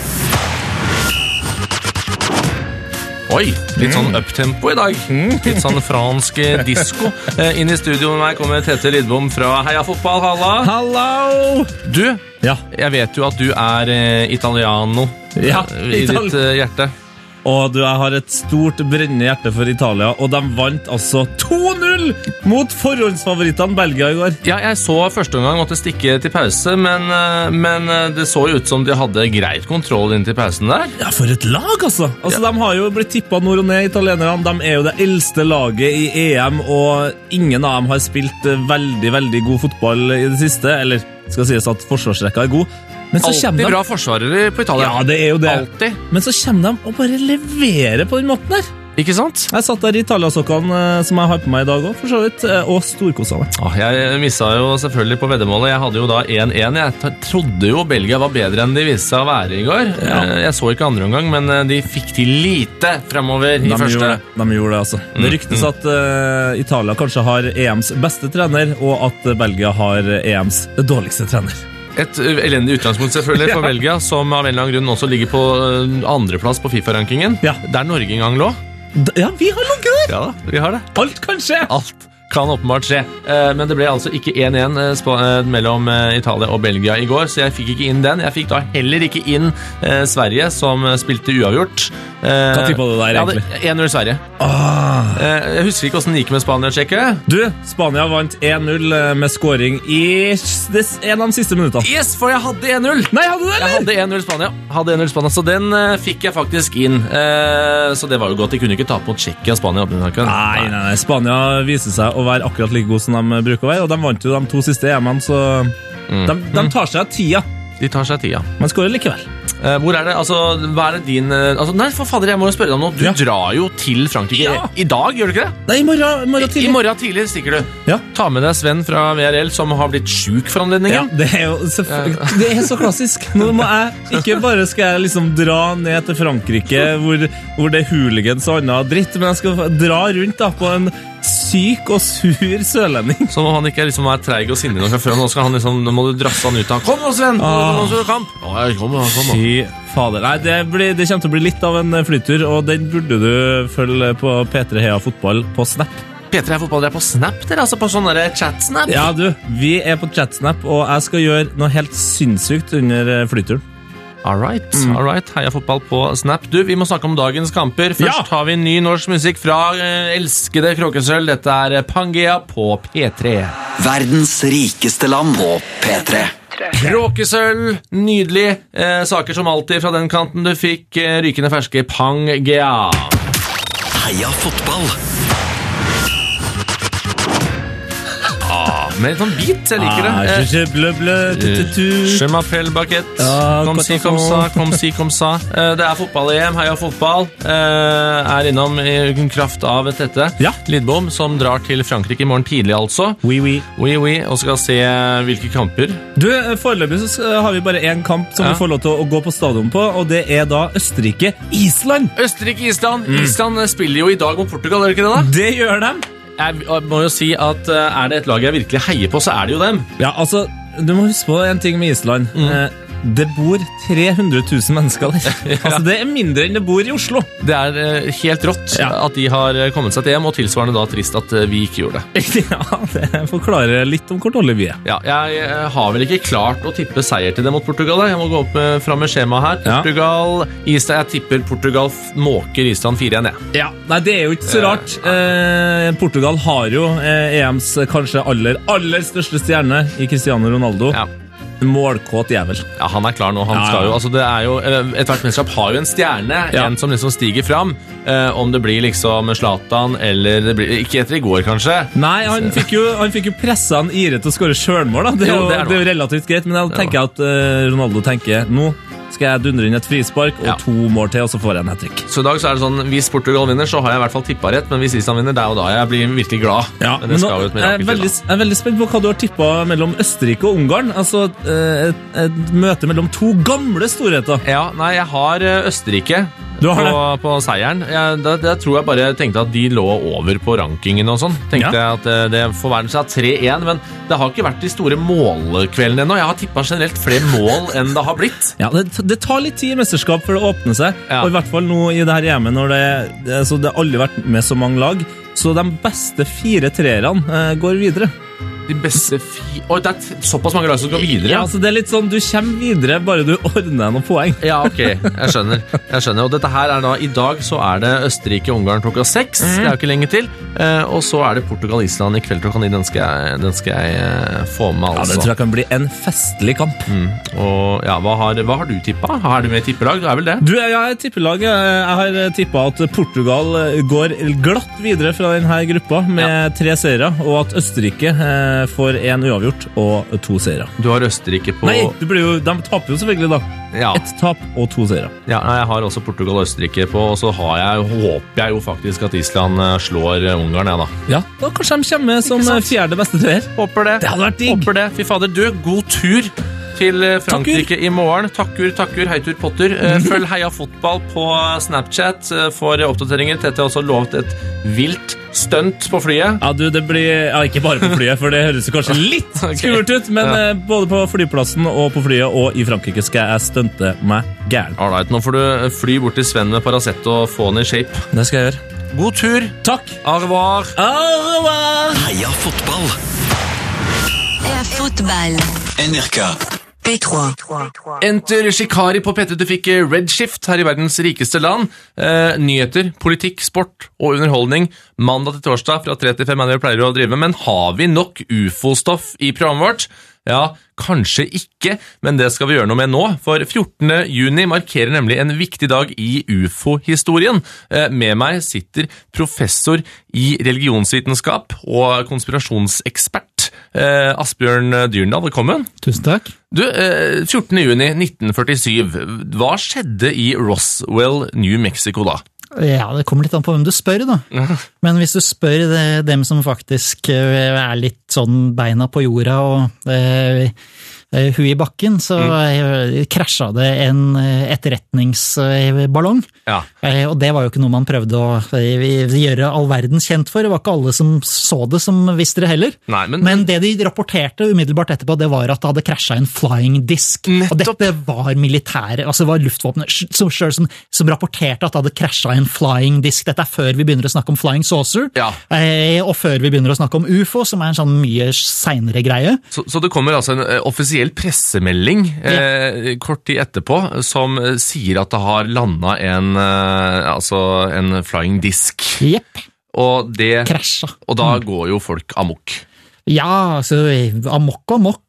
[SPEAKER 3] Oi, litt sånn uptempo i dag. Litt sånn fransk disco. Inn i studio med meg kommer Tete Lidbom fra Heia Fotball. Halla!
[SPEAKER 8] Hallo!
[SPEAKER 3] Du,
[SPEAKER 8] ja.
[SPEAKER 3] Jeg vet jo at du er italiano
[SPEAKER 8] ja,
[SPEAKER 3] i
[SPEAKER 8] Itali-
[SPEAKER 3] ditt hjerte.
[SPEAKER 8] Og du, jeg har et stort brennende hjerte for Italia, og de vant altså to null mot forhåndsfavorittene Belgia i går.
[SPEAKER 3] Ja, jeg så første omgang måtte stikke til pause, men, men det så ut som de hadde greit kontroll inn til pausen der.
[SPEAKER 8] Ja, for et lag, altså. Altså, ja. De har jo blitt tippet nord og ned, italienerne. De er jo det eldste laget i E M, og ingen av dem har spilt veldig, veldig god fotball i det siste, eller skal sies at forsvarsrekka er god. Men så
[SPEAKER 3] Altid
[SPEAKER 8] de,
[SPEAKER 3] bra forsvarere på Italia.
[SPEAKER 8] Ja, det er jo det.
[SPEAKER 3] Altid.
[SPEAKER 8] Men så kommer de og bare leverer på den måten her.
[SPEAKER 3] Ikke sant?
[SPEAKER 8] Jeg satt der i Italia-sokkene som jeg har på meg i dag også, for så vidt, og storkosa meg.
[SPEAKER 3] Åh, jeg misset jo selvfølgelig på veddemålet. Jeg hadde jo da én én. Jeg trodde jo Belgia var bedre enn de viste seg å være i går.
[SPEAKER 8] Ja.
[SPEAKER 3] Jeg så ikke andre omgang, men de fikk til lite fremover i
[SPEAKER 8] de
[SPEAKER 3] første.
[SPEAKER 8] Gjorde, de gjorde det, altså.
[SPEAKER 3] Mm,
[SPEAKER 8] Det ryktes
[SPEAKER 3] mm.
[SPEAKER 8] at uh, Italia kanskje har E Ms beste trener, og at Belgia har E Ms dårligste trener.
[SPEAKER 3] Et elendig utgangspunkt selvfølgelig for
[SPEAKER 8] Ja.
[SPEAKER 3] Belgia, som av en eller annen grunn også ligger på andreplass på FIFA-rankingen.
[SPEAKER 8] Ja.
[SPEAKER 3] Der Norge engang lå.
[SPEAKER 8] D- Ja, vi har ligget der!
[SPEAKER 3] Ja da, vi har det.
[SPEAKER 8] Alt kan skje!
[SPEAKER 3] Alt kan åpenbart skje. Eh, Men det ble altså ikke én én eh, spa- eh, mellom eh, Italia og Belgia i går, så jeg fikk ikke inn den. Jeg fikk da heller ikke inn eh, Sverige, som eh, spilte uavgjort. Eh,
[SPEAKER 8] Hva tippet du der,
[SPEAKER 3] ja,
[SPEAKER 8] egentlig?
[SPEAKER 3] det- én null Sverige.
[SPEAKER 8] Ah.
[SPEAKER 3] Eh, Jeg husker ikke hvordan det gikk med Spania og Tsjekkia.
[SPEAKER 8] Du, Spania vant én null med scoring i s- des- en av de siste minuttene.
[SPEAKER 3] Yes, for jeg hadde én null!
[SPEAKER 8] Nei, hadde du det,
[SPEAKER 3] Jeg
[SPEAKER 8] eller?
[SPEAKER 3] hadde én null Spania, hadde én null Spania, så den eh, fikk jeg faktisk inn. Eh, så det var jo godt. De kunne ikke tape mot Tsjekkia og Spania.
[SPEAKER 8] Nei, nei, nei, Spania viser seg å være akkurat like god som de bruker å være, og de vant jo de to siste E M-ene, så de, de tar seg tida,
[SPEAKER 3] De tar seg tida.
[SPEAKER 8] men skårer likevel.
[SPEAKER 3] Eh, hvor er det, altså, hva er det din eh, altså, Nei, for fader, jeg må jo spørre deg om noe. Du
[SPEAKER 8] Ja.
[SPEAKER 3] drar jo til Frankrike
[SPEAKER 8] Ja.
[SPEAKER 3] i dag, gjør du ikke det?
[SPEAKER 8] Nei, i morgen, i morgen
[SPEAKER 3] I,
[SPEAKER 8] tidlig.
[SPEAKER 3] I morgen tidlig stikker du.
[SPEAKER 8] Ja.
[SPEAKER 3] Ta med deg Sven fra V R L, som har blitt syk for
[SPEAKER 8] Ja,
[SPEAKER 3] anledningen.
[SPEAKER 8] det er jo selvfølgelig, det er så klassisk. Nå må jeg, ikke bare skal jeg liksom dra ned til Frankrike, hvor, hvor det er hooligans og annet dritt, men jeg skal dra rundt da på en syk og sur sørlending.
[SPEAKER 3] Som om han ikke er liksom er treig og sinnig nok fra før. Nå skal han liksom, nå må du drasse han ut av. Kom nå, Sven! Nå,
[SPEAKER 8] Ah.
[SPEAKER 3] nå skal du kamp! Å, jeg kommer, jeg kommer.
[SPEAKER 8] Fy fader. Nei, det, blir, det kommer til å bli litt av en flytur, og den burde du følge på P tre Heia Fotball på Snap.
[SPEAKER 3] P tre er fotball, dere er på Snap, dere, altså på sånn der chat-snap.
[SPEAKER 8] Ja, du, vi er på chatsnap, og jeg skal gjøre noe helt sinnssykt under flyturen.
[SPEAKER 3] All right, all right. Heia fotball på Snap. Du, vi må snakke om dagens kamper. Først
[SPEAKER 8] Ja.
[SPEAKER 3] har vi ny norsk musikk fra eh, elskede Kråkesølv. Dette er Pangea på P tre.
[SPEAKER 1] Verdens rikeste land på P tre.
[SPEAKER 3] Kråkesølv, nydelig. Eh, saker som alltid fra den kanten. Du fikk eh, rykende ferske Pangea.
[SPEAKER 1] Heia fotball!
[SPEAKER 3] Med en sånn bit, jeg liker det.
[SPEAKER 8] Ah,
[SPEAKER 3] Eh,
[SPEAKER 8] je bleu, bleu, tu, tu, tu.
[SPEAKER 3] Je m'appelle Baguette.
[SPEAKER 8] Ja,
[SPEAKER 3] Kom
[SPEAKER 8] godt
[SPEAKER 3] si,
[SPEAKER 8] å
[SPEAKER 3] kom
[SPEAKER 8] få.
[SPEAKER 3] sa, kom si, kom sa. Eh, Det er fotball-E M, heia fotball. Eh, Er innom i kraft av dette.
[SPEAKER 8] Ja.
[SPEAKER 3] Lidbom, som drar til Frankrike i morgen tidlig, altså.
[SPEAKER 8] Oui, oui.
[SPEAKER 3] Oui, oui, og skal se hvilke kamper.
[SPEAKER 8] Du, foreløpig så har vi bare en kamp som
[SPEAKER 3] Ja.
[SPEAKER 8] vi får lov til å gå på stadion på, og det er da Østerrike-Island.
[SPEAKER 3] Østerrike-Island. Island spiller jo i dag mot Portugal, er det ikke det da?
[SPEAKER 8] Det gjør de.
[SPEAKER 3] Jeg må jo si at eh, er det et lag jeg virkelig heier på, så er det jo dem.
[SPEAKER 8] Ja, altså, du må huske på en ting med Island. Eh, Det bor tre hundre tusen mennesker der. Altså, det er mindre enn det bor i Oslo.
[SPEAKER 3] Det er eh, helt rått
[SPEAKER 8] Ja.
[SPEAKER 3] at de har kommet seg til hjem, og tilsvarende da trist at eh, vi ikke gjorde det.
[SPEAKER 8] Ja, det forklarer litt om hvor dårlig vi er.
[SPEAKER 3] Ja, jeg eh, har vel ikke klart å tippe seier til det mot Portugal. da. Jeg må gå opp eh, fram med skjema her.
[SPEAKER 8] Ja.
[SPEAKER 3] Portugal, Island, jeg tipper Portugal f- måker Island fire igjen, jeg.
[SPEAKER 8] Ja, nei, det er jo ikke så rart. Eh, Portugal har jo eh, E M's kanskje aller, aller største stjerne i Cristiano Ronaldo.
[SPEAKER 3] Ja.
[SPEAKER 8] Målkåt jævel.
[SPEAKER 3] Ja, han er klar nå. Han
[SPEAKER 8] Ja, ja.
[SPEAKER 3] skal jo, altså det er jo, eh, et hvert mesterskap har jo en stjerne,
[SPEAKER 8] Ja.
[SPEAKER 3] en som liksom stiger fram. Eh, om det blir liksom Zlatan, eller det blir, ikke etter i går kanskje.
[SPEAKER 8] Nei, han fikk jo, han fikk jo pressa han Ire til å skåre sjølmål. Da. Det, er
[SPEAKER 3] Jo,
[SPEAKER 8] jo,
[SPEAKER 3] det er
[SPEAKER 8] det er jo
[SPEAKER 3] noe.
[SPEAKER 8] relativt greit, men jeg tenker at eh, Ronaldo tenker nå skal jeg dundre inn et frispark og
[SPEAKER 3] Ja.
[SPEAKER 8] to mål til, og så får jeg en hat-trick.
[SPEAKER 3] Så i dag så er det sånn, hvis Portugal vinner, så har jeg i hvert fall tippet rett, men hvis Island vinner, det er jo da jeg blir virkelig glad.
[SPEAKER 8] Ja,
[SPEAKER 3] men
[SPEAKER 8] men
[SPEAKER 3] det
[SPEAKER 8] nå,
[SPEAKER 3] skal jo et
[SPEAKER 8] jeg, er
[SPEAKER 3] mirakel til,
[SPEAKER 8] veldig,
[SPEAKER 3] da.
[SPEAKER 8] jeg er veldig spent på hva du har tippet mellom Østerrike og Ungarn. Altså eh, et, et møte mellom to gamle storheter.
[SPEAKER 3] Ja, nei, jeg har eh, Østerrike
[SPEAKER 8] Du har
[SPEAKER 3] på, på seieren. Jeg, da, da tror jeg bare tenkte at de lå over på rankingen og sånn. Tenkte
[SPEAKER 8] Ja.
[SPEAKER 3] jeg at eh, det får være seg tre én, men det har ikke vært de store målkveldene ennå. Jeg har tippet generelt flere mål enn det har blitt.
[SPEAKER 8] Ja, det, det tar litt tid i mesterskap før det åpner seg,
[SPEAKER 3] Ja.
[SPEAKER 8] og i hvert fall nå i det her hjemmet når det, det, altså, det har aldri vært med så mange lag, så de beste fire treerne eh, går videre.
[SPEAKER 3] De beste fi... Oi, det er t- såpass mange lag som går videre.
[SPEAKER 8] Ja, altså det er litt sånn, du kommer videre bare du ordner noen poeng.
[SPEAKER 3] Ja, ok, jeg skjønner. Jeg skjønner. Og dette her er da, i dag så er det Østerrike-Ungarn klokka seks. Det er jo ikke lenge til. Eh, og så er det Portugal-Island i kveld klokka ni. Den skal jeg, den skal jeg eh, få med,
[SPEAKER 8] Ja, det
[SPEAKER 3] altså.
[SPEAKER 8] tror jeg kan bli en festlig kamp.
[SPEAKER 3] Mm. Og ja, hva har, hva har du tippet? Har du med tippelag? Du er vel det?
[SPEAKER 8] Du, jeg har tippelaget. Jeg har tippet at Portugal går glatt videre fra denne gruppa med tre seire, og at Østerrike eh, får en uavgjort og to seire.
[SPEAKER 3] Du har Østerrike på...
[SPEAKER 8] Nei, det blir jo, de taper jo selvfølgelig da.
[SPEAKER 3] Ja.
[SPEAKER 8] Ett tap og to seire.
[SPEAKER 3] Ja, jeg har også Portugal og Østerrike på, og så har jeg, håper jeg jo faktisk at Island eh, slår eh, Ungarn, ja da.
[SPEAKER 8] Ja, da kanskje de kommer med som
[SPEAKER 3] sant?
[SPEAKER 8] fjerde beste treer.
[SPEAKER 3] Håper det.
[SPEAKER 8] Det hadde vært digg.
[SPEAKER 3] Håper det. Fy fader, du, god tur til eh, Frankrike i morgen. Takkur, takkur, heitur, potter. Eh, Følg Heia Fotball på Snapchat eh, for oppdateringer. Tete har også lovet et vilt stunt på flyet.
[SPEAKER 8] Ja, du, det blir, ja, ikke bare på flyet, for det høres jo kanskje litt
[SPEAKER 3] Ok.
[SPEAKER 8] skummelt ut, men
[SPEAKER 3] Ja.
[SPEAKER 8] eh, både på flyplassen og på flyet og i Frankrike skal jeg stunte meg gæren.
[SPEAKER 3] Alright, nå får du fly bort til Sven med Paracet og få den i shape.
[SPEAKER 8] Det skal jeg gjøre.
[SPEAKER 3] God tur.
[SPEAKER 8] Takk.
[SPEAKER 3] Au revoir.
[SPEAKER 8] Au revoir.
[SPEAKER 1] Heia fotball.
[SPEAKER 9] Heia fotball.
[SPEAKER 1] N R K.
[SPEAKER 9] P tre.
[SPEAKER 3] Enter Shikari på P tre. Du fikk Redshift her i verdens rikeste land. Eh, nyheter, politikk, sport og underholdning mandag til torsdag fra tre til fem er det vi pleier å drive. Men har vi nok ufo-stoff i programmet vårt? Ja, kanskje ikke, men det skal vi gjøre noe med nå. For fjortende juni markerer nemlig en viktig dag i ufo-historien. Eh, med meg sitter professor i religionsvitenskap og konspirasjonsekspert eh, Asbjørn Dyrendal. Velkommen.
[SPEAKER 10] Tusen takk.
[SPEAKER 3] Du, eh, fjortende juni nitten førtisju, hva skjedde i Roswell, New Mexico da?
[SPEAKER 10] Ja, det kommer litt an på hvem du spør da. Men hvis du spør det, dem som faktisk eh, er litt sånn beina på jorda og eh, eh, hu i bakken, så mm. krasja det en eh, etterretningsballong.
[SPEAKER 3] Ja.
[SPEAKER 10] Eh, og det var jo ikke noe man prøvde å eh, gjøre all verden kjent for. Det var ikke alle som så det som visste det heller.
[SPEAKER 3] Nei, men,
[SPEAKER 10] Men det de rapporterte umiddelbart etterpå, det var at det hadde krasjet en flying disk.
[SPEAKER 3] Nettopp.
[SPEAKER 10] Og dette var militære, altså det var luftvåpenet som, som, som rapporterte at det hadde krasjet en flying disk. Dette er før vi begynner å snakke om flying saucer,
[SPEAKER 3] Ja.
[SPEAKER 10] eh, og før vi begynner å snakke om U F O, som er en sånn mye senere greie.
[SPEAKER 3] Så, så det kommer altså en eh, offisiell pressemelding eh, kort tid etterpå som eh, sier at det har landet en, eh, altså en flying disk.
[SPEAKER 10] Jepp,
[SPEAKER 3] Og, det,
[SPEAKER 10] krasja.
[SPEAKER 3] og da går jo folk amok.
[SPEAKER 10] Ja, altså, amok og amok,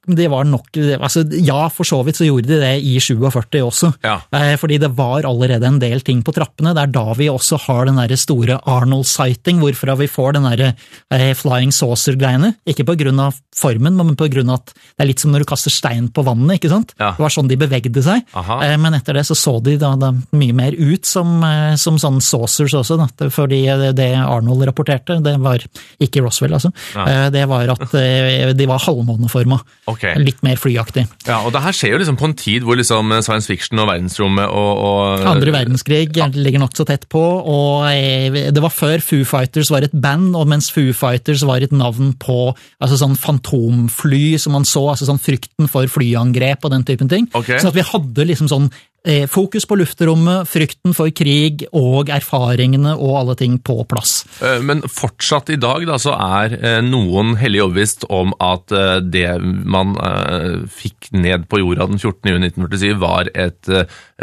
[SPEAKER 10] det var nok, altså, ja, for så vidt så gjorde de det i førtisju også,
[SPEAKER 3] ja.
[SPEAKER 10] eh, fordi det var allerede en del ting på trappene, det er da vi også har den der store Arnold-sighting, hvorfra vi får den der eh, flying saucer-greiene, ikke på grunn av formen, men på grunn av at det er litt som når du kaster stein på vannet, ikke sant?
[SPEAKER 3] Ja.
[SPEAKER 10] Det var sånn de bevegde seg, eh, men etter det så så de da, da mye mer ut som, eh, som sånn saucers også, da, fordi det Arnold rapporterte, det var ikke Roswell, altså. Ja. Eh, det var at eh, de var halvmåneforma.
[SPEAKER 3] Okay.
[SPEAKER 10] Litt mer flyaktig.
[SPEAKER 3] Ja, og det her skjer jo liksom på en tid hvor liksom science fiction og verdensrommet og... og
[SPEAKER 10] Andre verdenskrig ja. ligger nok så tett på, og det var før Foo Fighters var et band, og mens Foo Fighters var et navn på altså sånn fantomfly som man så, altså sånn frykten for flyangrep og den typen ting.
[SPEAKER 3] Okay.
[SPEAKER 10] Så at vi hadde liksom sånn fokus på luftrommet, frykten for krig og erfaringene og alle ting på plass.
[SPEAKER 3] Men fortsatt i dag da, så er noen hellig overbevist om at det man fikk ned på jorda den fjortende juni nitten førtisju var et,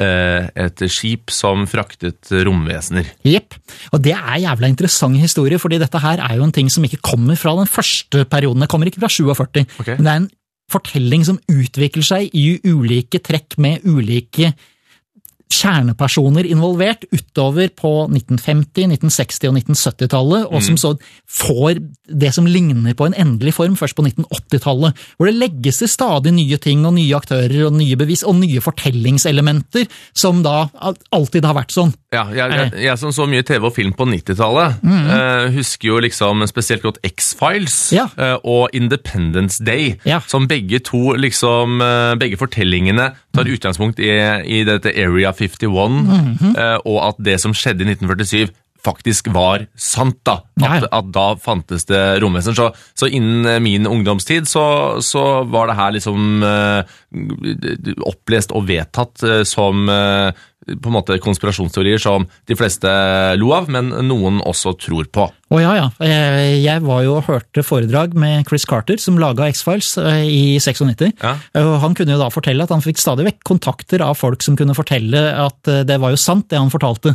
[SPEAKER 3] et skip som fraktet romvesener.
[SPEAKER 10] Jepp, og det er jævla interessant historie, fordi dette her er jo en ting som ikke kommer fra den første perioden, det kommer ikke fra førtisju, okay. Men det er en fortelling som utvikler seg i ulike trekk med ulike kjernepersoner involvert utover på nitten femti, nitten seksti og nitten sytti-tallet, og som så får det som ligner på en endelig form først på nitten åtti-tallet, hvor det legges til stadig nye ting og nye aktører og nye bevis og nye fortellingselementer som da alltid har vært sånn.
[SPEAKER 3] Ja, jeg, jeg, jeg som så mye T V og film på nittitallet, mm. uh, husker jo liksom spesielt godt X-Files
[SPEAKER 10] ja.
[SPEAKER 3] uh, og Independence Day,
[SPEAKER 10] ja.
[SPEAKER 3] som begge to liksom, uh, begge fortellingene tar mm. utgangspunkt i, i dette Area femtién, mm-hmm. uh, og at det som skjedde i nitten førtisju faktisk var sant da, at, at da fantes det romvesen. Så, så innen min ungdomstid så, så var det her liksom uh, opplest og vedtatt uh, som uh, på en måte konspirasjonsteorier som de fleste lo av, men noen også tror på.
[SPEAKER 10] Å ja, ja. Jeg var jo og hørte foredrag med Chris Carter, som laget X-Files i nittiseks. Ja. Og han kunne jo da fortelle at han fikk stadig vekk kontakter av folk som kunne fortelle at det var jo sant det han fortalte.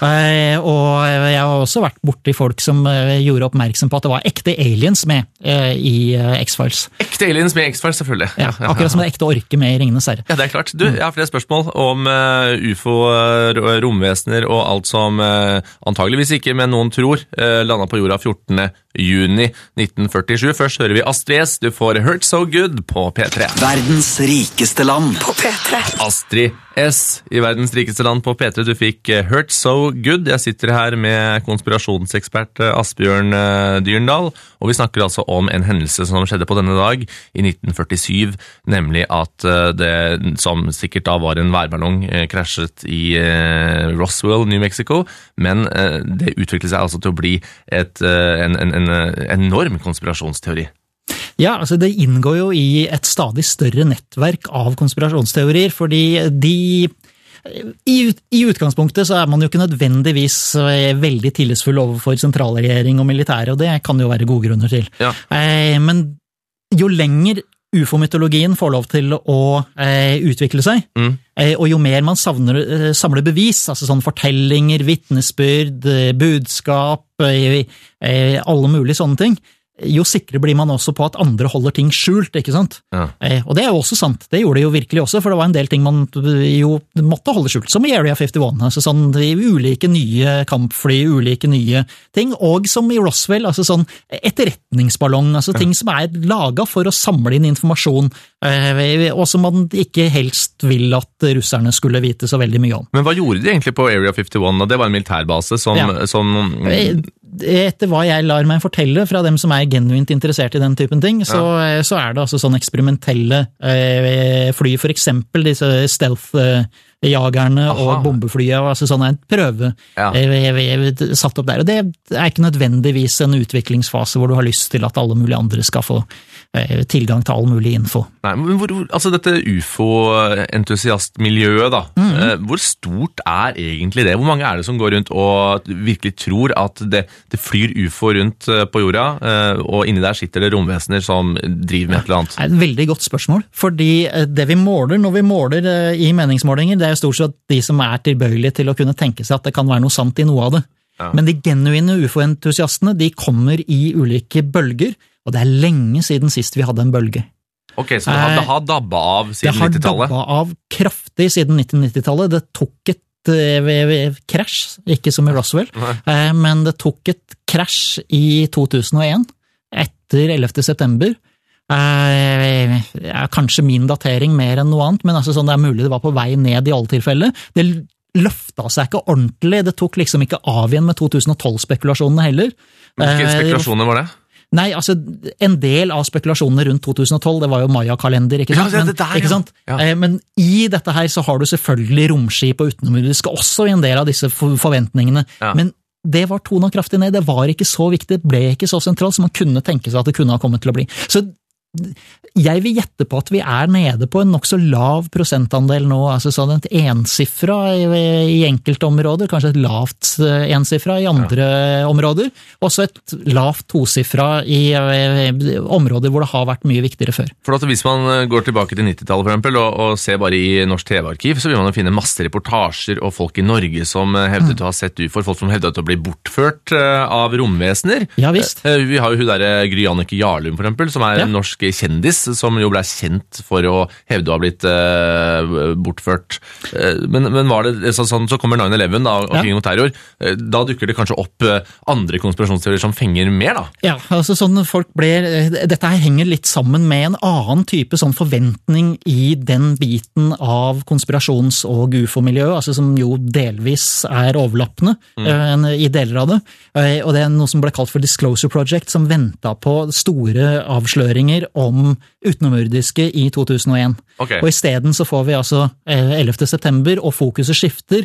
[SPEAKER 10] Og jeg har også vært borti folk som gjorde oppmerksom på at det var ekte aliens med i X-Files.
[SPEAKER 3] Ekte aliens med X-Files, selvfølgelig.
[SPEAKER 10] Ja, akkurat som det ekte orke med i Ringenes herre.
[SPEAKER 3] Ja, det er klart. Du, jeg har flere spørsmål om uh, U F O, romvesener og alt som uh, antageligvis ikke, men noen tror, uh, landet på jorda fjortende juni nitten førtisju. Først hører vi Astrid S. Du får Hurt So Good på P tre.
[SPEAKER 1] Verdens rikeste land på P tre.
[SPEAKER 3] Astrid S. i verdens rikeste land på P tre. Du fikk Hurt So Good. Jeg sitter her med konspirasjonsekspert Asbjørn Dyrendal, og vi snakker altså om en hendelse som skjedde på denne dag i nitten førtisju, nemlig at det som sikkert da var en værballong krasjet i Roswell, New Mexico, men det utviklet seg altså til å bli et, en, en, en enorm konspirasjonsteori.
[SPEAKER 10] Ja, altså det inngår jo i et stadig større nettverk av konspirasjonsteorier, fordi de I, I utgangspunktet så er man jo ikke nødvendigvis veldig tillitsfull overfor sentralregjering og militære, og det kan jo være gode grunner til.
[SPEAKER 3] Ja.
[SPEAKER 10] Men jo lenger U F O-mytologien får lov til å utvikle seg, mm. og jo mer man savner, samler bevis, altså sånn fortellinger, vittnesbyrd, budskap, alle mulige sånne ting, jo sikrere blir man også på at andre holder ting skjult, ikke sant? Ja. Eh, og det er jo også sant, det gjorde det jo virkelig også, for det var en del ting man jo måtte holde skjult, som i Area femtién, altså sånn ulike nye kampfly, ulike nye ting, og som i Roswell, altså sånn etterretningsballong, altså ting som er laget for å samle inn informasjon, eh, og som man ikke helst vil at russerne skulle vite så veldig mye om.
[SPEAKER 3] Men hva gjorde de egentlig på Area femtién? Det var en militærbase som... Ja. som
[SPEAKER 10] Etter hva jeg lar meg fortelle fra dem som er genuint interessert i den typen ting, så, ja. så er det altså sånn eksperimentelle eh, fly, for eksempel disse stealth-jagerne og bombeflyet, og altså sånn en prøve ja. eh, satt opp der. Og det er ikke nødvendigvis en utviklingsfase hvor du har lyst til at alle mulige andre skal få eh, tilgang til all mulig info.
[SPEAKER 3] Nei, men hvor, altså dette U F O-entusiastmiljøet da, mm. eh, hvor stort er egentlig det? Hvor mange er det som går rundt og virkelig tror at det Det flyr U F O rundt på jorda, og inni der sitter det romvesener som driver med et eller annet.
[SPEAKER 10] Det er et veldig godt spørsmål, fordi det vi måler når vi måler i meningsmålinger, det er jo stort sett de som er tilbøyelige til å kunne tenke seg at det kan være noe sant i noe av det. Ja. Men de genuine U F O-entusiastene, de kommer i ulike bølger, og det er lenge siden sist vi hadde en bølge.
[SPEAKER 3] Ok, så det har, det har dabba av siden nittitallet?
[SPEAKER 10] Det har dabba av kraftig siden nitten nittitallet. Det tok et eh, krasj, ikke som i Roswell, eh, men det tok et krasj i to tusen og en, etter ellevte september. Eh, er kanskje min datering mer enn noe annet, men altså sånn det er mulig det var på vei ned i alle tilfeller. Det løfta seg ikke ordentlig, det tok liksom ikke av igjen med to tusen og tolv-spekulasjonene heller.
[SPEAKER 3] Hvilke spekulasjoner var det?
[SPEAKER 10] Nei, altså, en del av spekulasjonene rundt to tusen og tolv, det var jo Maya-kalender, ikke sant?
[SPEAKER 3] Ja, det der,
[SPEAKER 10] men, ikke sant?
[SPEAKER 3] Ja.
[SPEAKER 10] Eh, men i dette her så har du selvfølgelig romskip og utenomjordiske også i en del av disse forventningene.
[SPEAKER 3] Ja.
[SPEAKER 10] Men det var tonet kraftig ned, det var ikke så viktig, det ble ikke så sentralt som man kunne tenke seg at det kunne ha kommet til å bli. Så jeg vil gjette på at vi er nede på en nok så lav prosentandel nå, altså sånn et ensifra i, i enkelte områder, kanskje et lavt ensifra i andre ja. områder, også et lavt tosifra i, i områder hvor det har vært mye viktigere før.
[SPEAKER 3] For at hvis man går tilbake til nittitallet for eksempel, og, og ser bare i Norsk T V-arkiv, så vil man jo finne masse reportasjer og folk i Norge som hevdet mm. å ha sett U F O-er, folk som hevdet å bli bortført av romvesener.
[SPEAKER 10] Ja, visst.
[SPEAKER 3] Vi har jo hun der Gry Annike Jarlum for eksempel, som er ja. en norsk kjendis, som jo ble kjent for å hevde å ha blitt uh, bortført. Uh, men, men var det så, sånn, så kommer nine eleven da, og krigen mot terror, uh, da dukker det kanskje opp uh, andre konspirasjonsteorier som fenger mer da?
[SPEAKER 10] Ja, altså sånn folk ble, dette her henger litt sammen med en annen type sånn forventning i den biten av konspirasjons- og U F O-miljøet, altså som jo delvis er overlappende mm. uh, i deler av det, uh, og det er noe som ble kalt for Disclosure Project, som ventet på store avsløringer om utenomjordiske i to tusen og en.
[SPEAKER 3] Okay.
[SPEAKER 10] Og i stedet så får vi altså ellevte september, og fokuset skifter,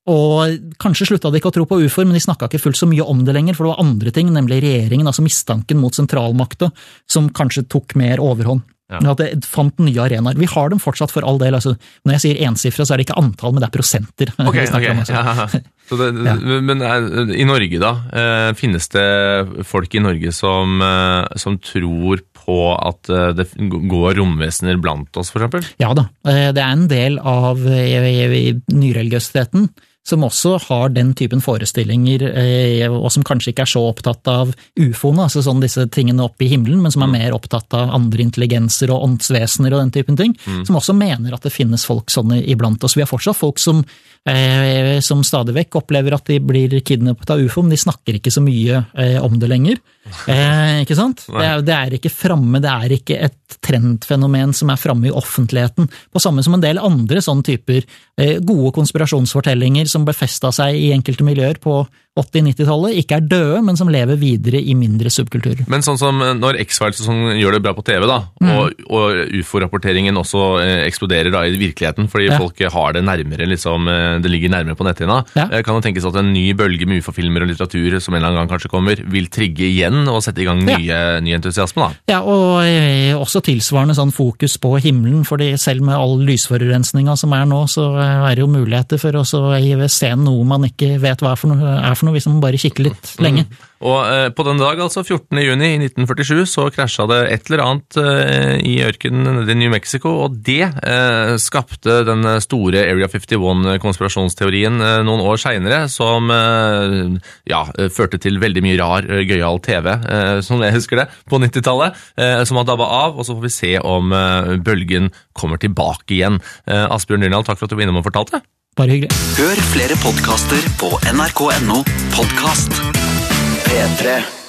[SPEAKER 10] og kanskje sluttet de ikke å tro på U F O-er, men de snakket ikke fullt så mye om det lenger, for det var andre ting, nemlig regjeringen, altså mistanken mot sentralmakta, som kanskje tok mer overhånd. Ja. At det fant nye arenaer. Vi har dem fortsatt for all del, altså, når jeg sier ensifra, så er det ikke antall, men det er prosenter.
[SPEAKER 3] Ok, ok,
[SPEAKER 10] om, altså.
[SPEAKER 3] ja. Så det,
[SPEAKER 10] ja.
[SPEAKER 3] Men i Norge da, finnes det folk i Norge som, som tror på at det går romvesener blant oss, for eksempel?
[SPEAKER 10] Ja da, det er en del av nyreligiøsiteten som også har den typen forestillinger, og som kanskje ikke er så opptatt av U F O-ene, altså sånn disse tingene oppe i himmelen, men som er mer opptatt av andre intelligenser og åndsvesener og den typen ting, mm. som også mener at det finnes folk sånne iblant oss. Vi har fortsatt folk som, eh, som stadig vekk opplever at de blir kidnappet av U F O, men de snakker ikke så mye eh, om det lenger. Eh, ikke sant? Det er, det er ikke fremme, det er ikke et trendfenomen som er fremme i offentligheten, på samme som en del andre sånne typer eh, gode konspirasjonsfortellinger som befestet seg i enkelte miljøer på åtti-nittitallet, ikke er døde, men som lever videre i mindre subkulturer.
[SPEAKER 3] Men sånn som når X-Files sånn gjør det bra på T V da, mm. og, og U F O-rapporteringen også eh, eksploderer da i virkeligheten, fordi ja. folk har det nærmere, liksom, det ligger nærmere på netthinna, ja. eh, kan det tenkes at en ny bølge med U F O-filmer og litteratur som en eller annen gang kanskje kommer, vil trigge igjen og sette i gang nye, ja. ny entusiasme da? Ja, og eh, også tilsvarende sånn fokus på himmelen, fordi selv med all lysforurensninga som er nå, så er det jo muligheter for oss å se noe man ikke vet hva er for noe, er for noe hvis man bare kikker litt lenge. Mm. Og eh, på denne dag, altså fjortende juni i nitten førtisju, så krasja det et eller annet eh, i ørkenen nede i New Mexico, og det eh, skapte den store Area femtién-konspirasjonsteorien eh, noen år senere, som eh, ja, førte til veldig mye rar, gøyal T V, eh, som jeg husker det, på nittitallet, eh, som har dabba av, og så får vi se om eh, bølgen kommer tilbake igjen. Eh, Asbjørn Dyrnald, takk for at du var innom og fortalte.
[SPEAKER 10] Bare hyggelig.
[SPEAKER 1] Hør flere podcaster på N R K punktum N O podcast P tre.